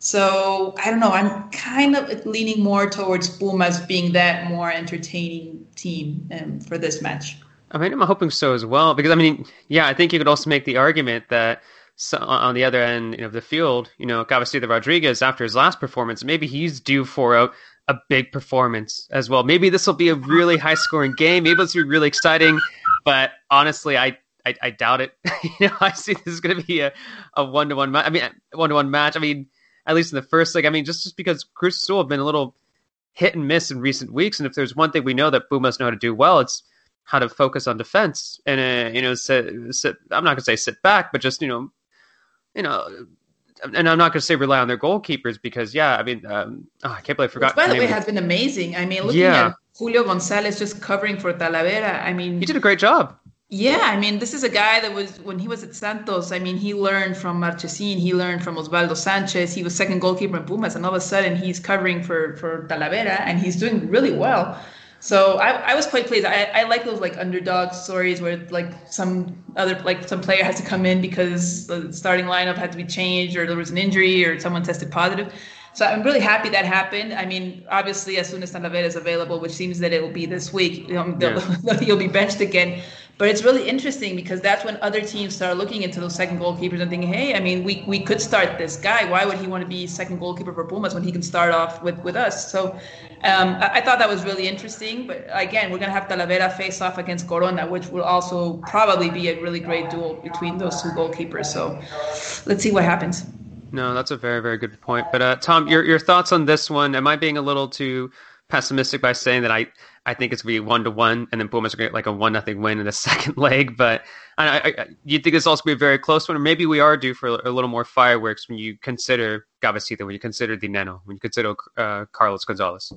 So I don't know. I'm kind of leaning more towards Pumas being that more entertaining team um, for this match. I mean, I'm hoping so as well, because I mean, yeah, I think you could also make the argument that so, on the other end of the field, you know, Cabecita Rodriguez after his last performance, maybe he's due for a, a big performance as well. Maybe this will be a really high scoring game. Maybe this will be really exciting, but honestly, I. I, I doubt it. you know, I see this is going to be a, a one-to-one match. I mean, one-to-one match. I mean, at least in the first leg. I mean, just, just because Cruz Azul have been a little hit and miss in recent weeks, and if there's one thing we know that Pumas know how to do well, it's how to focus on defense and uh, you know, sit, sit. I'm not going to say sit back, but just you know, you know, and I'm not going to say rely on their goalkeepers because yeah, I mean, um, oh, I can't believe I forgot. Which, by the way, has been amazing. I mean, looking yeah. at Julio Gonzalez just covering for Talavera. I mean, he did a great job. Yeah, I mean, this is a guy that was, when he was at Santos, I mean, he learned from Marchesín, he learned from Osvaldo Sanchez, he was second goalkeeper in Pumas, and all of a sudden he's covering for, for Talavera, and he's doing really well. So I, I was quite pleased. I, I like those like underdog stories where like some other, like some player has to come in because the starting lineup had to be changed or there was an injury or someone tested positive. So I'm really happy that happened. I mean, obviously, as soon as Talavera is available, which seems that it will be this week, you know, yeah. he'll be benched again. But it's really interesting because that's when other teams start looking into those second goalkeepers and thinking, hey, I mean, we we could start this guy. Why would he want to be second goalkeeper for Pumas when he can start off with, with us? So um, I, I thought that was really interesting. But again, we're going to have Talavera face off against Corona, which will also probably be a really great duel between those two goalkeepers. So let's see what happens. No, that's a very, very good point. But uh, Tom, your your thoughts on this one? Am I being a little too pessimistic by saying that I, I think it's going to be one to one, and then Pumas are going to get like a one nothing win in the second leg? But I, I, I, you think it's also going to be a very close one, or maybe we are due for a, a little more fireworks when you consider Cabecita, when you consider Dineno, when you consider uh, Carlos Gonzalez.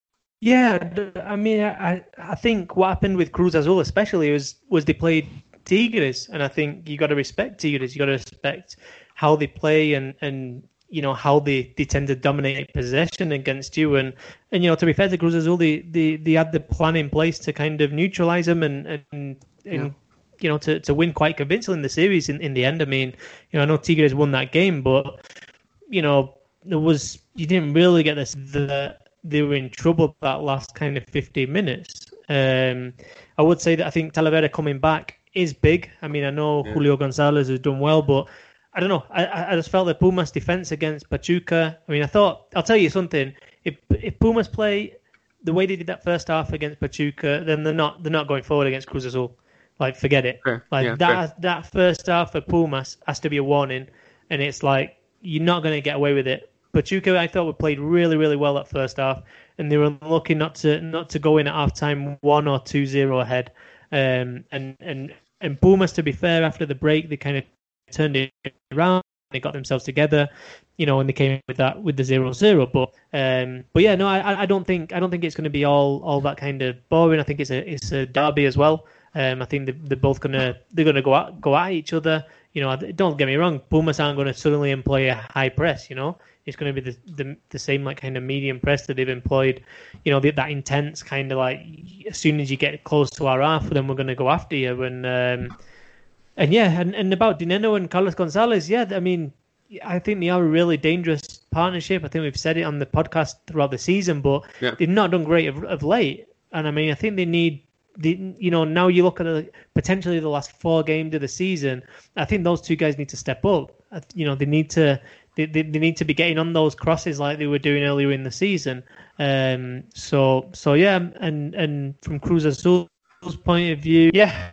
Yeah, I mean, I I think what happened with Cruz Azul especially was was they played Tigres, and I think you got to respect Tigres. You got to respect how they play and, and you know how they, they tend to dominate possession against you. And, and you know, to be fair to Cruz Azul, they, they, they had the plan in place to kind of neutralize them and and, and yeah. you know to, to win quite convincingly in the series. In, in the end, I mean, you know, I know Tigres won that game, but you know there was you didn't really get this the they were in trouble that last kind of fifteen minutes. Um, I would say that I think Talavera coming back is big. I mean, I know yeah. Julio Gonzalez has done well, but I don't know. I I just felt that Pumas' defense against Pachuca. I mean, I thought I'll tell you something. If if Pumas play the way they did that first half against Pachuca, then they're not they're not going forward against Cruz Azul. Like, forget it. Fair. Like Yeah, that fair. that first half for Pumas has to be a warning, and it's like you're not going to get away with it. Pachuca, I thought, we played really really well that first half, and they were lucky not to not to go in at half time one or two zero ahead. Um, and and and Pumas, to be fair, after the break, they kind of turned it around. They got themselves together, you know, and they came with that with the zero zero. But um, but yeah, no, I I don't think I don't think it's going to be all all that kind of boring. I think it's a it's a derby as well. Um, I think they're, they're both gonna they're gonna go at go at each other. You know, don't get me wrong, Pumas aren't going to suddenly employ a high press. You know, it's going to be the, the the same like kind of medium press that they've employed. You know, the, that intense kind of like as soon as you get close to our half, then we're going to go after you. And um, and yeah, and, and about Dineno and Carlos Gonzalez, yeah, I mean, I think they are a really dangerous partnership. I think we've said it on the podcast throughout the season, but yeah. they've not done great of, of late. And I mean, I think they need. The, you know, now you look at the, potentially the last four games of the season. I think those two guys need to step up. You know, they need to they, they, they need to be getting on those crosses like they were doing earlier in the season. Um, so so yeah, and and from Cruz Azul's point of view, yeah,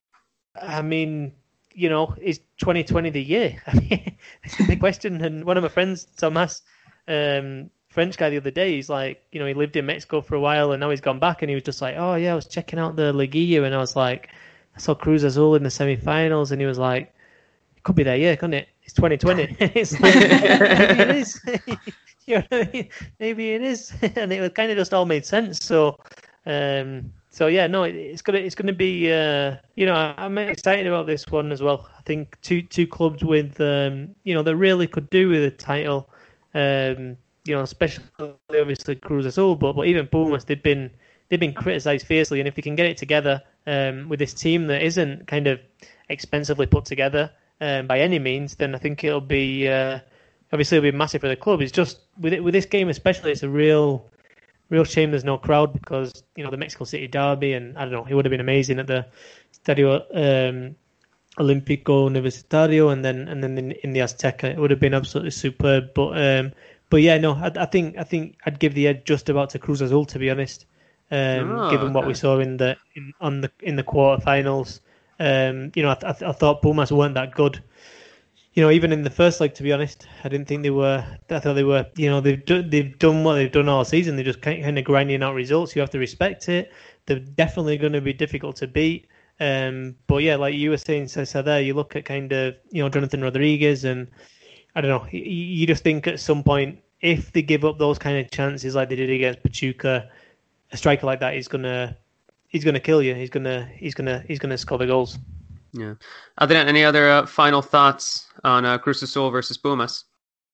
I mean, you know, is twenty twenty the year? I mean, it's a big question. And one of my friends, Tomas, um, French guy, the other day, he's like, you know, he lived in Mexico for a while and now he's gone back, and he was just like, oh yeah, I was checking out the Liguilla and I was like, I saw Cruz Azul in the semi-finals, and he was like, it could be their year, couldn't it? It's twenty twenty. It's like, maybe it is. You know what I mean? Maybe it is. And it kind of just all made sense. So, um, so yeah, no, it, it's gonna it's gonna be, uh, you know, I'm excited about this one as well. I think two two clubs with, um, you know, that really could do with a title. Um, You know, especially obviously Cruz Azul, but, but even Pumas, they've been they've been criticised fiercely, and if they can get it together um, with this team that isn't kind of expensively put together um, by any means, then I think it'll be uh, obviously it'll be massive for the club. It's just with it, with this game especially, it's a real real shame there's no crowd, because you know the Mexico City derby, and I don't know, it would have been amazing at the Estadio um, Olímpico Universitario, and then and then in, in the Azteca, it would have been absolutely superb. But um, But yeah, no, I, I think I think I'd give the edge just about to Cruz Azul, to be honest. Um, oh, given what okay. we saw in the in, on the in the quarterfinals, um, you know, I, I, I thought Pumas weren't that good. You know, even in the first leg, to be honest, I didn't think they were. I thought they were. You know, they've do, they've done what they've done all season. They're just kind of grinding out results. You have to respect it. They're definitely going to be difficult to beat. Um, but yeah, like you were saying, Cesar, there, you look at kind of you know Jonathan Rodriguez and. I don't know. You just think at some point, if they give up those kind of chances like they did against Pachuca, a striker like that is gonna he's gonna kill you. He's gonna he's gonna he's gonna score the goals. Yeah. Are there any other uh, final thoughts on uh, Cruz Azul versus Pumas?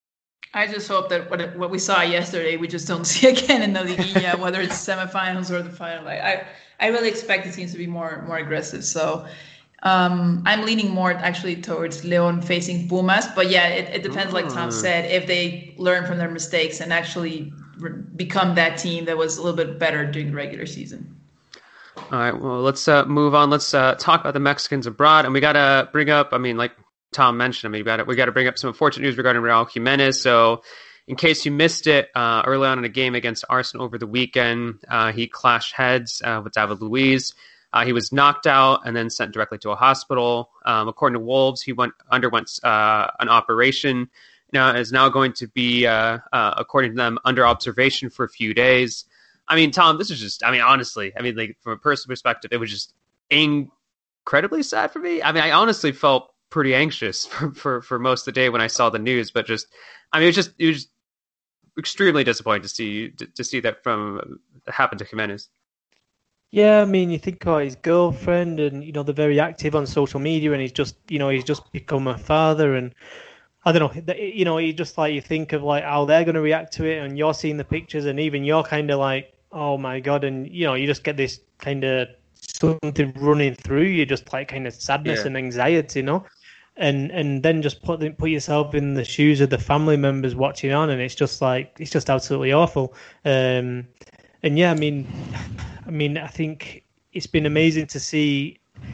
I just hope that what what we saw yesterday, we just don't see again in the Liguilla, whether it's semifinals or the final. I I, I really expect the teams to be more more aggressive. So. Um, I'm leaning more actually towards Leon facing Pumas, but yeah, it, it depends. Like Tom said, if they learn from their mistakes and actually re- become that team that was a little bit better during the regular season. All right, well, let's uh, move on. Let's uh, talk about the Mexicans abroad, and we got to bring up. I mean, like Tom mentioned, I mean, we got we got to bring up some unfortunate news regarding Raul Jimenez. So, in case you missed it, uh, early on in a game against Arsenal over the weekend, uh, he clashed heads uh, with David Luiz. Uh, he was knocked out and then sent directly to a hospital. Um, according to Wolves, he went underwent uh, an operation. Now is now going to be, uh, uh, according to them, under observation for a few days. I mean, Tom, this is just. I mean, honestly, I mean, like from a personal perspective, it was just incredibly sad for me. I mean, I honestly felt pretty anxious for, for, for most of the day when I saw the news. But just, I mean, it was just it was extremely disappointing to see to, to see that from happen to Jimenez. Yeah, I mean, you think about his girlfriend, and you know they're very active on social media, and he's just, you know, he's just become a father, and I don't know, you know, you just like you think of like how they're going to react to it, and you're seeing the pictures, and even you're kind of like, oh my god, and you know, you just get this kind of something running through you, just like kind of sadness yeah. and anxiety, you know, and and then just put put yourself in the shoes of the family members watching on, and it's just like it's just absolutely awful. Um, and yeah, I mean. I mean, I think it's been amazing to see,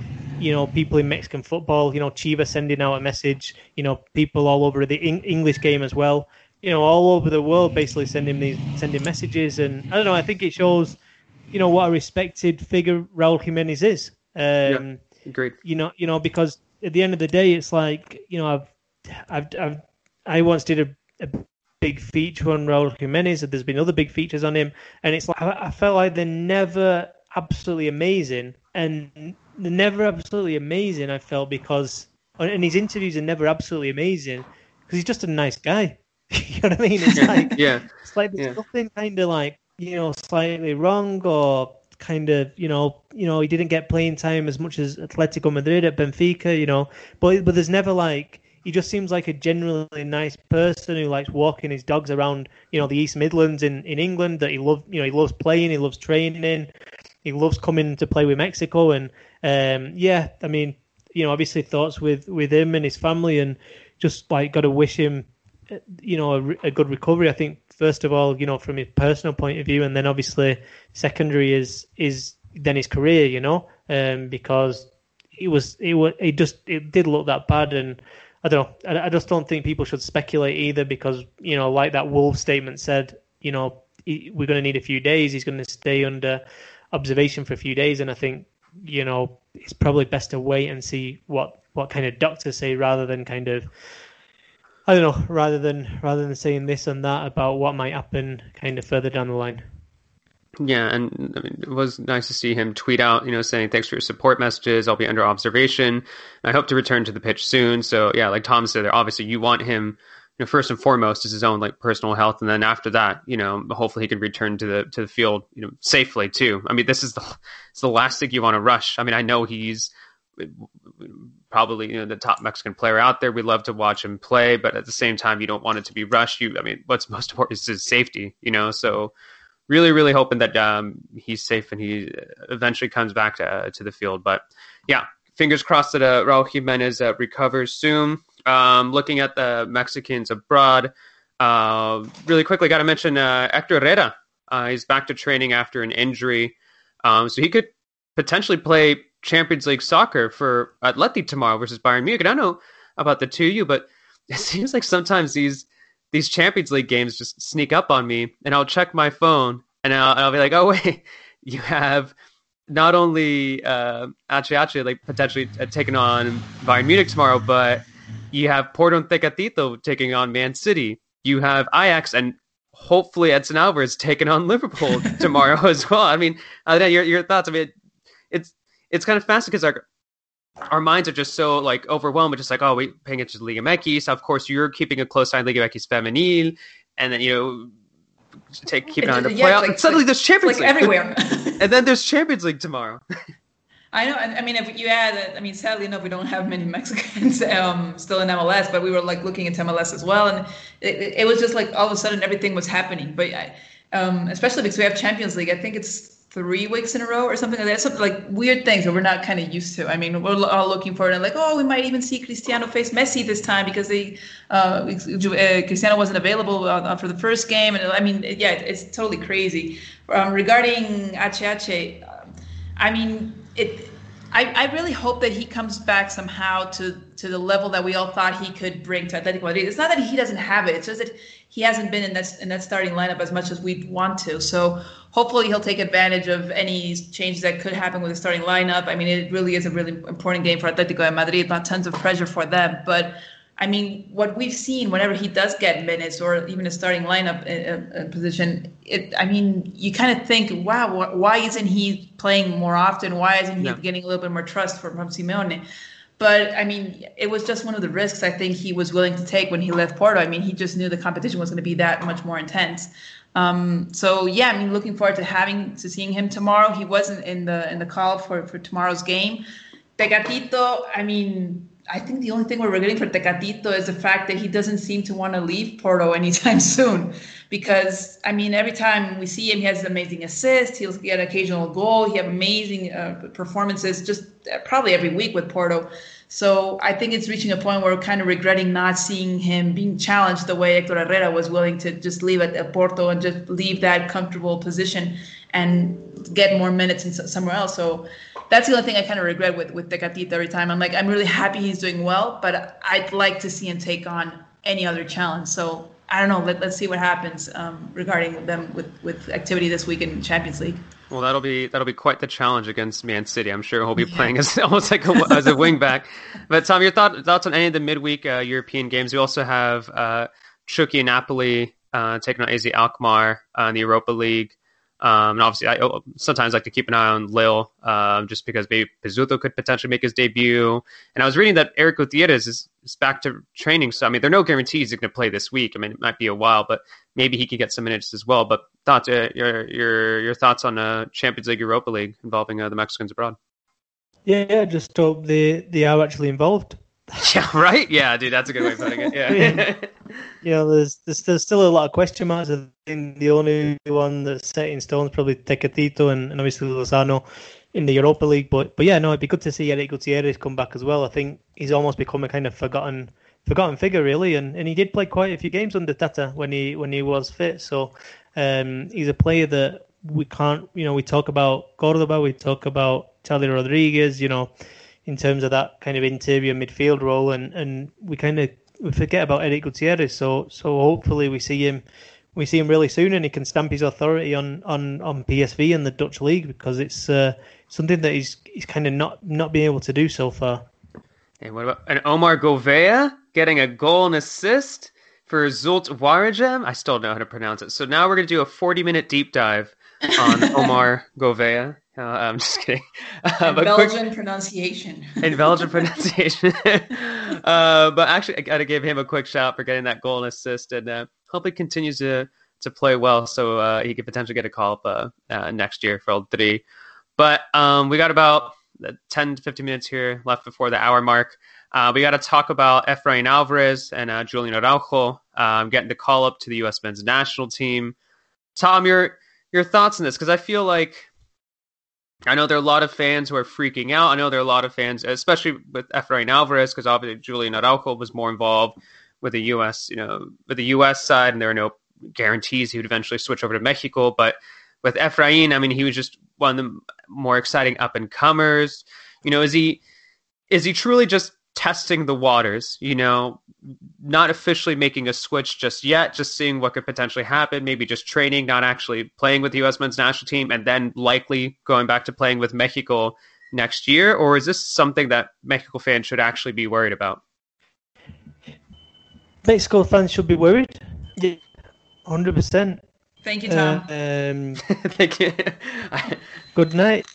you know, people in Mexican football, you know, Chivas sending out a message, you know, people all over the English game as well, you know, all over the world basically sending these sending messages. And I don't know, I think it shows, you know, what a respected figure Raul Jimenez is. Um, yeah, great. You know, you know, because at the end of the day, it's like, you know, I've, I've, I've I once did a, a big feature on Raul Jimenez, and there's been other big features on him, and it's like I, I felt like they're never absolutely amazing, and they're never absolutely amazing. I felt because, and his interviews are never absolutely amazing because he's just a nice guy. You know what I mean? It's like, yeah, it's like there's yeah. nothing kind of like, you know, slightly wrong or kind of, you know, you know, he didn't get playing time as much as Atletico Madrid at Benfica, you know, but but there's never like, he just seems like a generally nice person who likes walking his dogs around, you know, the East Midlands in, in England. That he loves, you know, he loves playing, he loves training, he loves coming to play with Mexico, and um, yeah, I mean, you know, obviously thoughts with, with him and his family, and just like got to wish him, you know, a, a good recovery. I think first of all, you know, from his personal point of view, and then obviously secondary is is then his career, you know, um, because it was it was it just it did look that bad, and I don't know, I, I just don't think people should speculate either, because, you know, like that Wolves statement said, you know, he, we're going to need a few days. He's going to stay under observation for a few days, and I think, you know, it's probably best to wait and see what, what kind of doctors say, rather than kind of, I don't know, rather than rather than saying this and that about what might happen kind of further down the line. Yeah, and I mean, it was nice to see him tweet out, you know, saying thanks for your support messages. I'll be under observation. I hope to return to the pitch soon. So yeah, like Tom said, there obviously you want him, you know, first and foremost is his own like personal health, and then after that, you know, hopefully he can return to the to the field, you know, safely too. I mean, this is the it's the last thing you want to rush. I mean, I know he's probably, you know, the top Mexican player out there. We love to watch him play, but at the same time, you don't want it to be rushed. You, I mean, what's most important is his safety, you know. So really, really hoping that um, he's safe and he eventually comes back to uh, to the field. But yeah, fingers crossed that uh, Raul Jimenez uh, recovers soon. Um, looking at the Mexicans abroad, uh, really quickly, got to mention uh, Hector Herrera. Uh, he's back to training after an injury, um, so he could potentially play Champions League soccer for Atleti tomorrow versus Bayern Munich. And I don't know about the two of you, but it seems like sometimes these these Champions League games just sneak up on me, and I'll check my phone, and I'll, I'll be like, oh, wait, you have not only uh, actually, actually like potentially uh, taking on Bayern Munich tomorrow, but you have Porto and Tecatito taking on Man City. You have Ajax and hopefully Edson Alvarez taking on Liverpool tomorrow as well. I mean, I don't know, your, your thoughts. I mean, it's it's kind of fascinating because our our minds are just so like overwhelmed with just like, oh, wait, paying attention to Liga M X. Of course, you're keeping a close eye on Liga M X Femenil, and then, you know, take keep an eye on the yeah, playoffs. like, Suddenly, like, there's Champions like League everywhere, and then there's Champions League tomorrow. I know. I mean, if you add, I mean, sadly enough, we don't have many Mexicans um, still in M L S, but we were like looking into M L S as well, and it, it was just like all of a sudden everything was happening. But I, um, especially because we have Champions League, I think it's three weeks in a row or something like that. Something like weird things that we're not kind of used to. I mean, we're all looking for it and like, oh, we might even see Cristiano face Messi this time because they uh, Cristiano wasn't available after the first game. And I mean, yeah, it's totally crazy. Um, regarding H H, I mean, it. I, I really hope that he comes back somehow to, to the level that we all thought he could bring to Atletico Madrid. It's not that he doesn't have it; it's just that he hasn't been in that in that starting lineup as much as we'd want to. So hopefully he'll take advantage of any changes that could happen with the starting lineup. I mean, it really is a really important game for Atletico de Madrid. Not tons of pressure for them, but I mean, what we've seen whenever he does get minutes or even a starting lineup uh, uh, position, it, I mean, you kind of think, wow, why isn't he playing more often? Why isn't he yeah. getting a little bit more trust from, from Simeone? But, I mean, it was just one of the risks I think he was willing to take when he left Porto. I mean, he just knew the competition was going to be that much more intense. Um, so, yeah, I mean, looking forward to having to seeing him tomorrow. He wasn't in the in the call for, for tomorrow's game. Tecatito, I mean, I think the only thing we're getting for Tecatito is the fact that he doesn't seem to want to leave Porto anytime soon. Because, I mean, every time we see him, he has amazing assists. He'll get an occasional goal. He has amazing uh, performances just probably every week with Porto. So I think it's reaching a point where we're kind of regretting not seeing him being challenged the way Hector Herrera was willing to just leave at, at Porto and just leave that comfortable position and get more minutes in somewhere else. So that's the only thing I kind of regret with, with Tecatito every time. I'm like, I'm really happy he's doing well, but I'd like to see him take on any other challenge. So I don't know. Let, let's see what happens um, regarding them with, with activity this week in Champions League. Well, that'll be that'll be quite the challenge against Man City. I'm sure he'll be yeah. playing as almost like a, as a wing back. But Tom, your thought, thoughts on any of the midweek uh, European games? We also have uh, Chucky and Napoli uh, taking on A Z Alkmaar uh, in the Europa League. Um, and obviously, I sometimes like to keep an eye on Lille, um, just because maybe Pizzuto could potentially make his debut. And I was reading that Eric Gutierrez is, is back to training. So, I mean, there are no guarantees he's going to play this week. I mean, it might be a while, but maybe he could get some minutes as well. But thoughts, uh, your your your thoughts on uh, Champions League, Europa League involving uh, the Mexicans abroad? Yeah, yeah, just hope they, they are actually involved. Yeah, right? Yeah, dude, that's a good way of putting it. Yeah. You know, there's, there's there's still a lot of question marks. I think the only one that's set in stone is probably Tecatito and, and obviously Lozano in the Europa League. But but yeah, no, it'd be good to see Eric Gutierrez come back as well. I think he's almost become a kind of forgotten forgotten figure, really. And, and he did play quite a few games under Tata when he when he was fit. So um, he's a player that we can't, you know, we talk about Cordoba, we talk about Charlie Rodriguez, you know, in terms of that kind of interior midfield role, and, and we kind of we forget about Eric Gutierrez. So so hopefully we see him we see him really soon, and he can stamp his authority on, on, on P S V and the Dutch league, because it's uh, something that he's he's kind of not not been able to do so far. And what about and Omar Gouveia getting a goal and assist for Zult Waregem? I still don't know how to pronounce it. So now we're going to do a forty minute deep dive on Omar Gouveia. Uh, I'm just kidding. Uh, in Belgian quick, pronunciation. In Belgian pronunciation. uh, but actually, I got to give him a quick shout for getting that goal and assist, and uh, hope he continues to to play well, so uh, he could potentially get a call up uh, uh, next year for El Tri. But um, we got about ten to fifteen minutes here left before the hour mark. Uh, we got to talk about Efrain Alvarez and uh, Julian Araujo um, getting the call up to the U S men's national team. Tom, your your thoughts on this? Because I feel like I know there are a lot of fans who are freaking out. I know there are a lot of fans, especially with Efrain Alvarez, because obviously Julian Araujo was more involved with the U S, you know, with the U S side, and there are no guarantees he would eventually switch over to Mexico. But with Efrain, I mean, he was just one of the more exciting up and comers. You know, is he is he truly just testing the waters? You know, not officially making a switch just yet, just seeing what could potentially happen, maybe just training, not actually playing with the U S men's national team, and then likely going back to playing with Mexico next year? Or is this something that Mexico fans should actually be worried about? Mexico fans should be worried. Yeah, one hundred percent. Thank you, Tom. Uh, um, Thank you. Good night.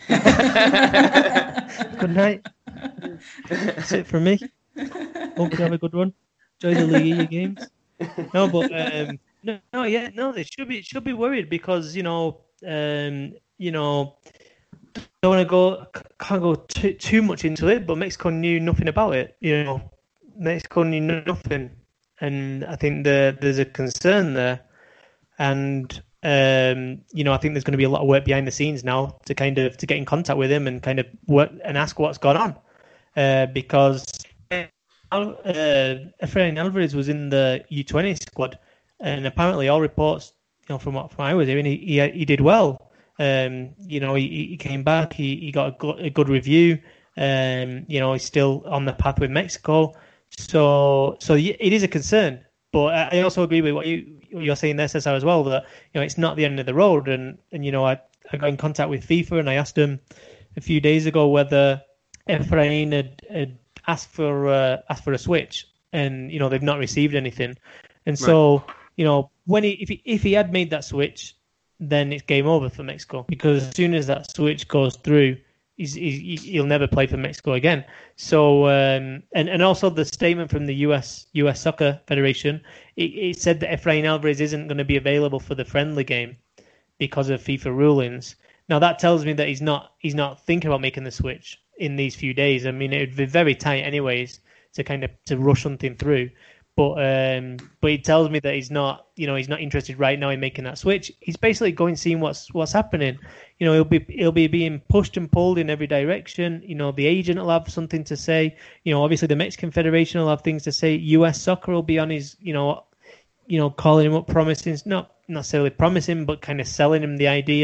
Good night. That's it from me. Hope you have a good one. Enjoy the Liga games. No, but um, no, no, yeah, no. They should be should be worried, because you know, um, you know, don't want to go, can't go too too much into it. But Mexico knew nothing about it. You know, Mexico knew nothing, and I think the, there's a concern there, and. Um, you know, I think there's going to be a lot of work behind the scenes now to kind of to get in contact with him and kind of work and ask what's gone on, uh, because uh, Efrain Alvarez was in the U twenty squad, and apparently all reports, you know, from what from I was hearing, he he, he did well. Um, you know, he, he came back, he, he got a good, a good review. Um, you know, he's still on the path with Mexico, so so it is a concern. But I also agree with what you you're saying there, Cesar, as well, that you know it's not the end of the road. And, and you know, I, I got in contact with FIFA and I asked them a few days ago whether Efrain had, had asked for uh, asked for a switch, and you know they've not received anything. And so right. you know when he if he if he had made that switch, then it's game over for Mexico, because as soon as that switch goes through, He's, he's, he'll never play for Mexico again. So, um, and, and also the statement from the U S U S Soccer Federation, it, it said that Efrain Alvarez isn't going to be available for the friendly game because of FIFA rulings. Now that tells me that he's not he's not thinking about making the switch in these few days. I mean, it would be very tight anyways to kind of to rush something through. But um, but it tells me that he's not, you know, he's not interested right now in making that switch. He's basically going seeing what's what's happening. You know, he'll be he'll be being pushed and pulled in every direction. You know, the agent will have something to say. You know, obviously the Mexican Federation will have things to say. U S Soccer will be on his, you know, you know, calling him up, promising, not necessarily promising, but kind of selling him the idea.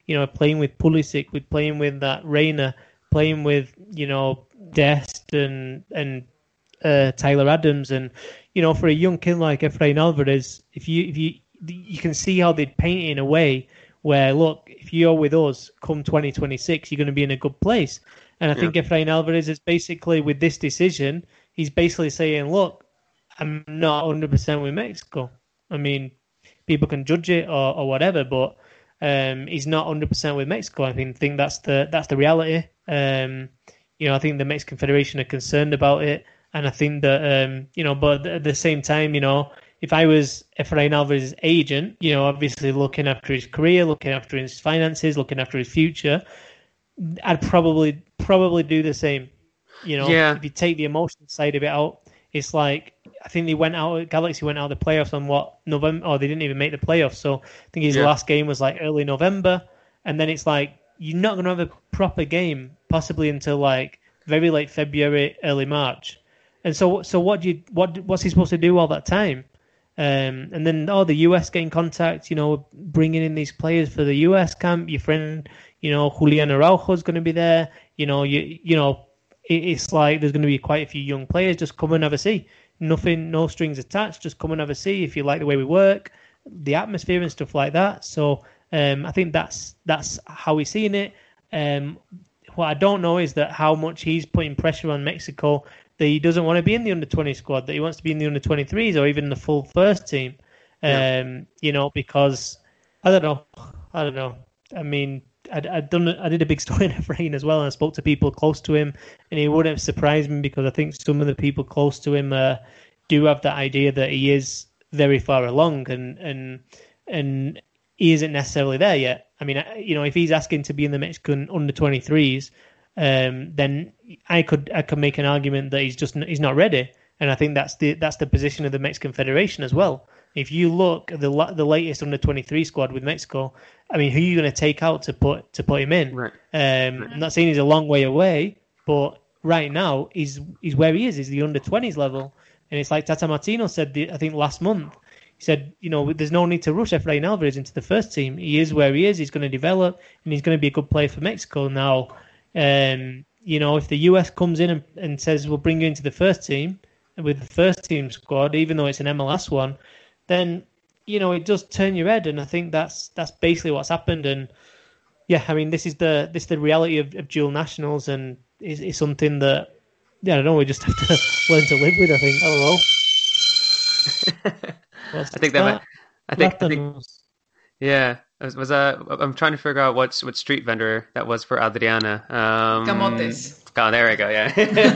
you know, playing with Pulisic, with playing with that Reina, playing with, you know, Dest and and uh, Tyler Adams, and you know, for a young kid like Efrain Alvarez, if you if you you can see how they'd paint it in a way where, look, if you're with us come twenty twenty-six, you're going to be in a good place. And I yeah. think Efrain Alvarez is basically, with this decision, he's basically saying, look, I'm not one hundred percent with Mexico. I mean, people can judge it or, or whatever, but um, he's not one hundred percent with Mexico. I think, think that's the that's the reality. Um, you know, I think the Mexican Federation are concerned about it. And I think that, um, you know, but at the same time, you know, if I was Efrain Alvarez's agent, you know, obviously looking after his career, looking after his finances, looking after his future, I'd probably probably do the same. You know, yeah. if you take the emotional side of it out, it's like, I think they went out, Galaxy went out of the playoffs on what, November, or they didn't even make the playoffs. So I think his yeah. last game was like early November. And then it's like, you're not going to have a proper game possibly until like very late February, early March. And so, so what do you, what, what's he supposed to do all that time? Um, and then, oh, the U S getting contact, you know, bringing in these players for the U S camp. Your friend, you know, Julian Araujo is going to be there. You know, you, you know, it, it's like there's going to be quite a few young players. Just come and have a see. Nothing, no strings attached. Just come and have a see if you like the way we work, the atmosphere and stuff like that. So, um, I think that's that's how we're seeing it. Um, what I don't know is that how much he's putting pressure on Mexico, that he doesn't want to be in the under twenty squad, that he wants to be in the under twenty-threes or even the full first team. Yeah. Um, you know, because I don't know, I don't know. I mean, I'd, I'd done, I did a big story in Efrain as well, and I spoke to people close to him, and he wouldn't have surprised me because I think some of the people close to him uh, do have that idea that he is very far along, and and and he isn't necessarily there yet. I mean, you know, if he's asking to be in the Mexican under twenty-threes. Um, then I could I could make an argument that he's just he's not ready, and I think that's the that's the position of the Mexican Federation as well. If you look at the the latest under twenty-three squad with Mexico, I mean, who are you going to take out to put to put him in? Right. Um, right. I'm not saying he's a long way away, but right now he's he's where he is. He's the under twenties level, and it's like Tata Martino said, the, I think last month. He said, you know, there's no need to rush Efrain Alvarez into the first team. He is where he is. He's going to develop, and he's going to be a good player for Mexico now. Um, you know, if the U S comes in and, and says we'll bring you into the first team with the first team squad, even though it's an M L S one, then you know it does turn your head, and I think that's that's basically what's happened. And yeah, I mean, this is the this is the reality of, of dual nationals, and is is something that yeah, I don't know, we just have to learn to live with. I think I don't know. I think that. Might, I think. I think yeah. Was, was uh, I'm trying to figure out what what street vendor that was for Adriana. Um, Camotes. Oh, there we go. Yeah.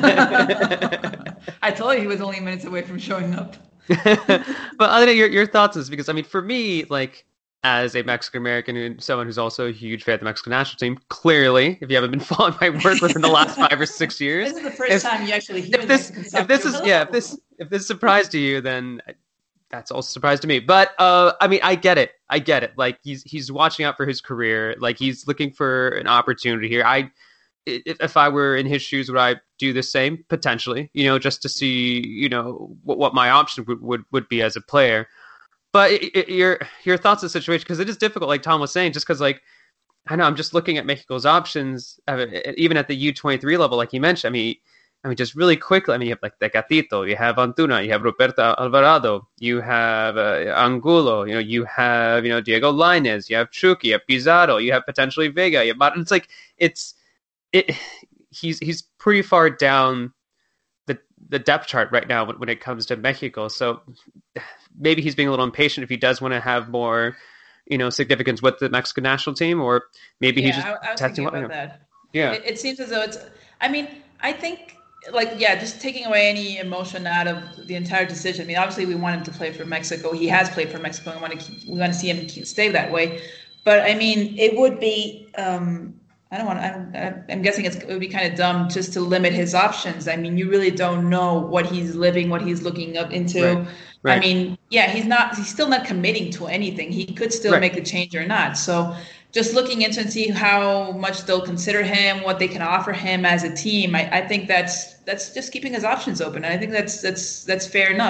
I told you he was only minutes away from showing up. But Adriana, your your thoughts is because I mean, for me, like as a Mexican American and someone who's also a huge fan of the Mexican national team, clearly, if you haven't been following my work within the last five or six years, this is the first if, time you actually hear if this. If this is yeah, if this if this is a surprise to you, then. That's also a surprise to me. But, uh, I mean, I get it. I get it. Like, he's he's watching out for his career. Like, he's looking for an opportunity here. I, if, if I were in his shoes, would I do the same? Potentially. You know, just to see, you know, what, what my option would, would, would be as a player. But it, it, your your thoughts on the situation, because it is difficult, like Tom was saying, just because, like, I know I'm just looking at Mexico's options, uh, even at the U twenty-three level, like you mentioned. I mean, I mean, just really quickly, I mean, you have like Tecatito, you have Antuna, you have Roberto Alvarado, you have uh, Angulo, you know, you have, you know, Diego Lainez, you have Chucky, you have Pizarro, you have potentially Vega, you have, it's like, it's, it, he's, he's pretty far down the the depth chart right now when, when it comes to Mexico. So maybe he's being a little impatient if he does want to have more, you know, significance with the Mexican national team, or maybe yeah, he's just I, I was testing thinking about what, you know. that. Yeah. It, it seems as though it's, I mean, I think, like, yeah, just taking away any emotion out of the entire decision. I mean, obviously we want him to play for Mexico. He has played for Mexico, and we want to keep, we want to see him keep, stay that way. But I mean, it would be, um, I don't want to, I'm, I'm guessing it's, it would be kind of dumb just to limit his options. I mean, you really don't know what he's living, what he's looking up into. Right. Right. I mean, yeah, he's not, he's still not committing to anything. He could still right. make the change or not. So just looking into and see how much they'll consider him, what they can offer him as a team, I, I think that's that's just keeping his options open. And I think that's that's that's fair enough.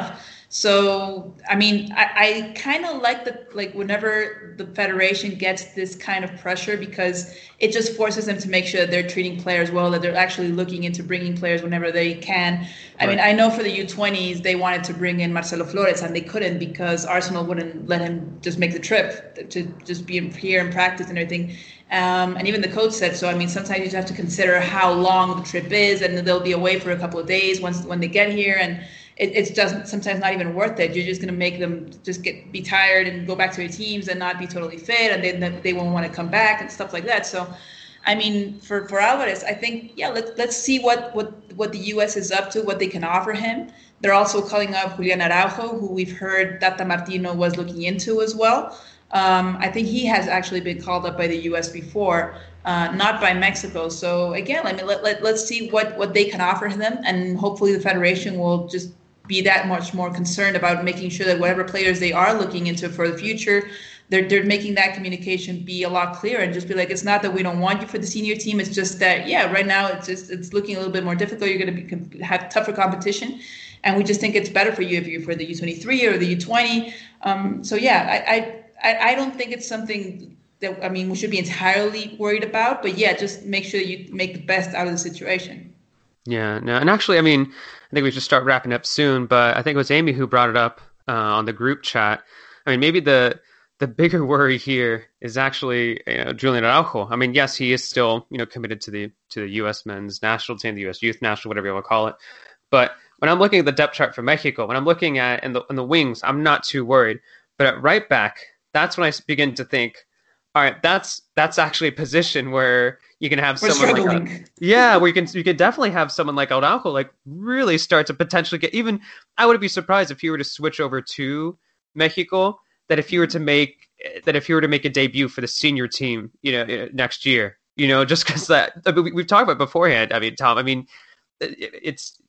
So, I mean, I, I kind of like the like whenever the federation gets this kind of pressure, because it just forces them to make sure that they're treating players well, that they're actually looking into bringing players whenever they can. I right. mean, I know for the U twenties, they wanted to bring in Marcelo Flores and they couldn't because Arsenal wouldn't let him just make the trip to just be here and practice and everything. Um, and even the coach said so. I mean, sometimes you just have to consider how long the trip is, and they'll be away for a couple of days once when they get here, and it, it's just sometimes not even worth it. You're just going to make them just get be tired and go back to their teams and not be totally fit, and then they won't want to come back and stuff like that. So, I mean, for, for Alvarez, I think yeah, let's let's see what, what what the U S is up to, what they can offer him. They're also calling up Julian Araujo, who we've heard Tata Martino was looking into as well. Um, I think he has actually been called up by the U S before, uh, not by Mexico. So again, I mean, let, let, let's see what, what they can offer them, and hopefully the federation will just be that much more concerned about making sure that whatever players they are looking into for the future, they're they're making that communication be a lot clearer, and just be like, it's not that we don't want you for the senior team, it's just that yeah, right now it's just it's looking a little bit more difficult. You're going to be have tougher competition, and we just think it's better for you if you're for the U twenty-three or the U twenty. Um, so yeah, I. I I, I don't think it's something that, I mean, we should be entirely worried about, but yeah, just make sure you make the best out of the situation. Yeah, no, and actually, I mean, I think we should start wrapping up soon, but I think it was Amy who brought it up uh, on the group chat. I mean, maybe the the bigger worry here is actually you know, Julian Araujo. I mean, yes, he is still, you know, committed to the to the U S men's national team, the U S youth national, whatever you want to call it. But when I'm looking at the depth chart for Mexico, when I'm looking at in the in the wings, I'm not too worried. But at right back, that's when I begin to think, all right, that's that's actually a position where you can have We're someone struggling. like a, yeah, where you can you could definitely have someone like Araujo like really start to potentially get even. I wouldn't be surprised if he were to switch over to Mexico. That if he were to make that if he were to make a debut for the senior team, you know, next year, you know, just because that I mean, we've talked about it beforehand. I mean, Tom, I mean, it, it's.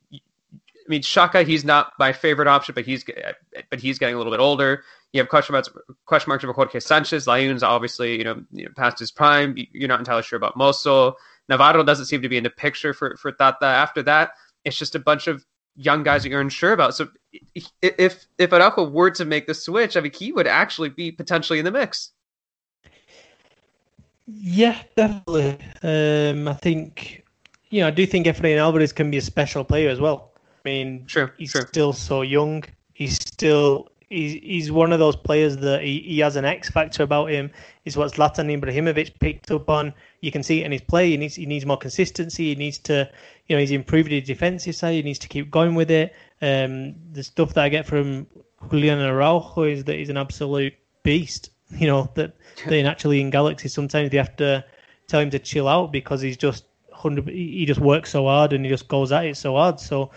I mean, Xhaka, he's not my favorite option, but he's but he's getting a little bit older. You have question marks, question marks over Jorge Sanchez. Layun's obviously, you know, you know, past his prime. You're not entirely sure about Mozo. Navarro doesn't seem to be in the picture for, for Tata. After that, it's just a bunch of young guys that you're unsure about. So if if Araujo were to make the switch, I mean, he would actually be potentially in the mix. Yeah, definitely. Um, I think, you know, I do think Efrain Alvarez can be a special player as well. I mean, sure, he's sure. still so young. He's still he's, he's one of those players that he, he has an X factor about him. Is what Zlatan Ibrahimovic picked up on. You can see it in his play. He needs he needs more consistency. He needs to, you know, he's improved his defensive side. He needs to keep going with it. Um, the stuff that I get from Julian Araujo is that he's an absolute beast. You know that they naturally in Galaxy sometimes they have to tell him to chill out because he's just hundred. He just works so hard and he just goes at it so hard. So.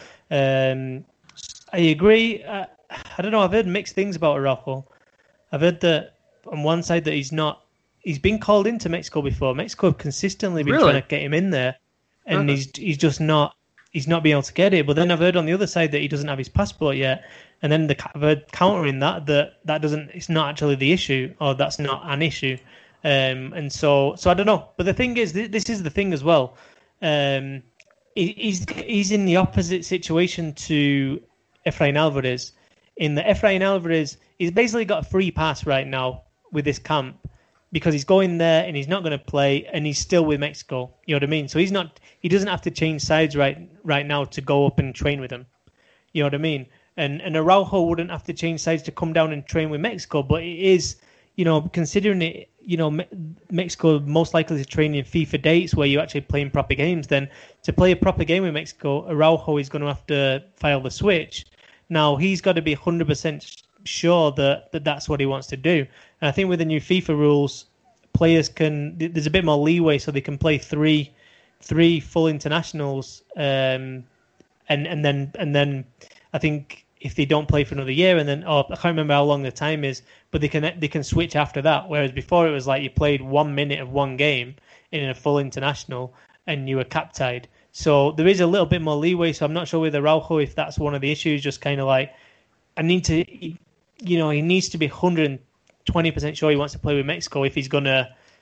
Um, I agree. I, I don't know. I've heard mixed things about Araujo. I've heard that on one side that he's not. He's been called into Mexico before. Mexico have consistently been really? trying to get him in there, and uh-huh. he's he's just not. He's not being able to get it. But then I've heard on the other side that he doesn't have his passport yet, and then the, I've heard countering that that that doesn't. It's not actually the issue, or that's not an issue. Um, and so so I don't know. But the thing is, this is the thing as well. Um, He's he's in the opposite situation to Efrain Alvarez. In that Efrain Alvarez, he's basically got a free pass right now with this camp because he's going there and he's not going to play and he's still with Mexico. You know what I mean? So he's not. He doesn't have to change sides right right now to go up and train with them. You know what I mean? And and Araujo wouldn't have to change sides to come down and train with Mexico, but it is. You know, considering it, you know, Mexico most likely to train in FIFA dates where you're actually playing proper games, then to play a proper game with Mexico, Araujo is going to have to file the switch. Now, he's got to be one hundred percent sure that, that that's what he wants to do. And I think with the new FIFA rules, players can, there's a bit more leeway so they can play three three full internationals. Um, and, and then and then I think if they don't play for another year, and then oh, I can't remember how long the time is, but they can they can switch after that. Whereas before it was like you played one minute of one game in a full international, and you were cap-tied. So there is a little bit more leeway. So I'm not sure with Araujo if that's one of the issues. Just kind of like I need to, you know, he needs to be one hundred twenty percent sure he wants to play with Mexico if he's gonna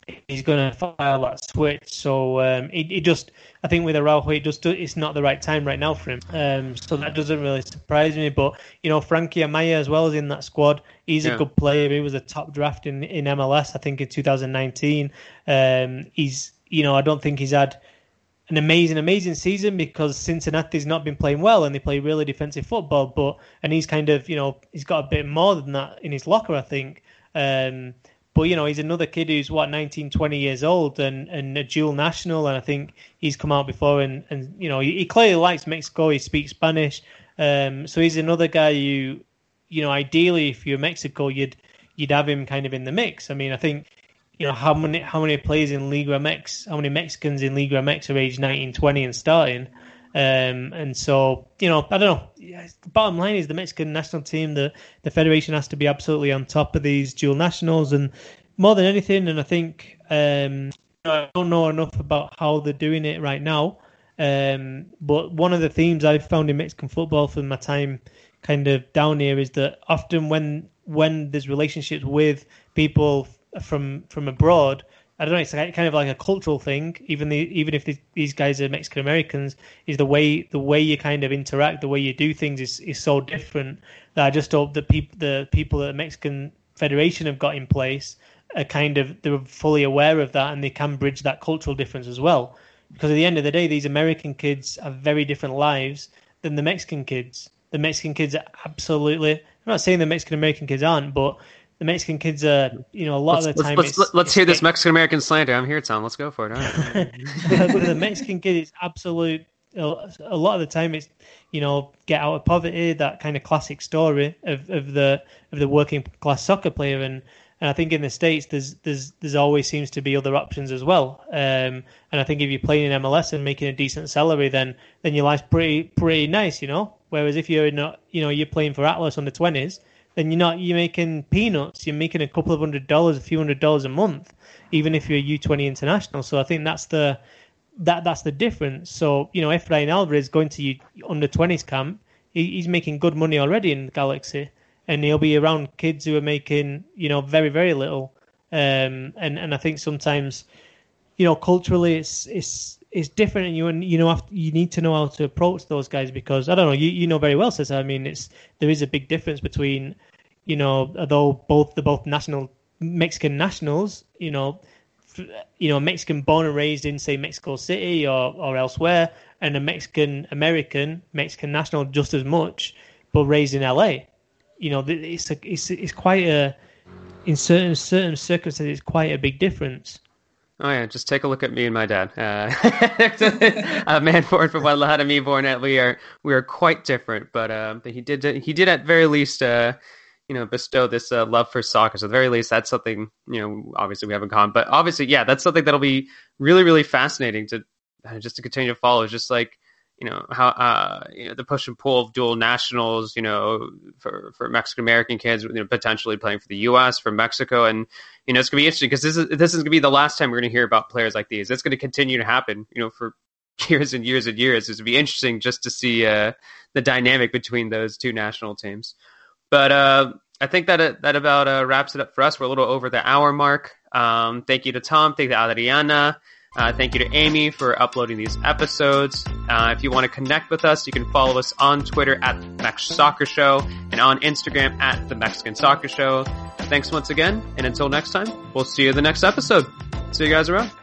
he's going to file that switch. So um, it, it just, I think with Araujo, it just it's not the right time right now for him. Um, so that doesn't really surprise me. But you know, Frankie Amaya as well is in that squad. He's yeah. a good player. He was a top draft in, in M L S, I think, in two thousand nineteen. Um, he's, you know, I don't think he's had an amazing, amazing season because Cincinnati's not been playing well and they play really defensive football. But and he's kind of, you know, he's got a bit more than that in his locker, I think. Um, But, you know, he's another kid who's, what, nineteen, twenty years old and, and a dual national. And I think he's come out before and, and you know, he, he clearly likes Mexico. He speaks Spanish. Um, so he's another guy who, you know, ideally, if you're Mexico, you'd you'd have him kind of in the mix. I mean, I think, you know, how many how many players in Liga M X, how many Mexicans in Liga M X are age nineteen, twenty and starting? Um, and so, you know, I don't know. The bottom line is the Mexican national team, the, the federation has to be absolutely on top of these dual nationals and more than anything. And I think um, I don't know enough about how they're doing it right now. Um, but one of the themes I've found in Mexican football from my time kind of down here is that often when when there's relationships with people from from abroad, I don't know, it's kind of like a cultural thing, even the, even if these guys are Mexican Americans, is the way the way you kind of interact, the way you do things is, is so different that I just hope that peop, the people that the Mexican Federation have got in place are kind of, they're fully aware of that and they can bridge that cultural difference as well. Because at the end of the day, these American kids have very different lives than the Mexican kids. The Mexican kids are absolutely, I'm not saying the Mexican American kids aren't, but the Mexican kids are, you know, a lot let's, of the time. Let's, let's, let's it's, hear this Mexican American slander. I'm here, Tom. Let's go for it. All right. The Mexican kid is absolute. A lot of the time, it's, you know, get out of poverty. That kind of classic story of, of the of the working class soccer player, and, and I think in the States, there's there's there's always seems to be other options as well. Um, and I think if you're playing in M L S and making a decent salary, then then your life's pretty pretty nice, you know. Whereas if you're not, you know, you're playing for Atlas under twenties. Then you're not, you're making peanuts. You're making a couple of hundred dollars, a few hundred dollars a month, even if you're a U twenty international. So I think that's the that that's the difference. So, you know, Efrain Alvarez going to U, under twenties camp, he, he's making good money already in Galaxy, and he'll be around kids who are making, you know, very very little. Um, and and I think sometimes, you know, culturally it's it's it's different, and you you know have, you need to know how to approach those guys because I don't know, you, you know very well, Cesar. I mean, it's there is a big difference between, you know, although both the both national Mexican nationals, you know, f- you know, Mexican born and raised in say Mexico City or, or elsewhere, and a Mexican American Mexican national just as much, but raised in L A. You know, it's a, it's it's quite a in certain certain circumstances, it's quite a big difference. Oh yeah, just take a look at me and my dad. Uh, uh, Manford from Guadalajara, me, Bornet. We are we are quite different, but uh, but he did he did at very least uh, you know bestow this uh, love for soccer. So at the very least, that's something, you know, obviously we haven't gone, but obviously, yeah, that's something that'll be really really fascinating to uh, just to continue to follow. It's just like, you know, how uh, you know, the push and pull of dual nationals, you know, for, for Mexican American kids, you know, potentially playing for the U S, for Mexico. And, you know, it's going to be interesting because this is this is going to be the last time we're going to hear about players like these. It's going to continue to happen, you know, for years and years and years. It's going to be interesting just to see uh, the dynamic between those two national teams. But uh, I think that it, that about uh, wraps it up for us. We're a little over the hour mark. Um, thank you to Tom. Thank you to Adriana. Uh, thank you to Amy for uploading these episodes. Uh, if you want to connect with us, you can follow us on Twitter at the Mex Soccer Show and on Instagram at the Mexican Soccer Show. Thanks once again, and until next time, we'll see you in the next episode. See you guys around.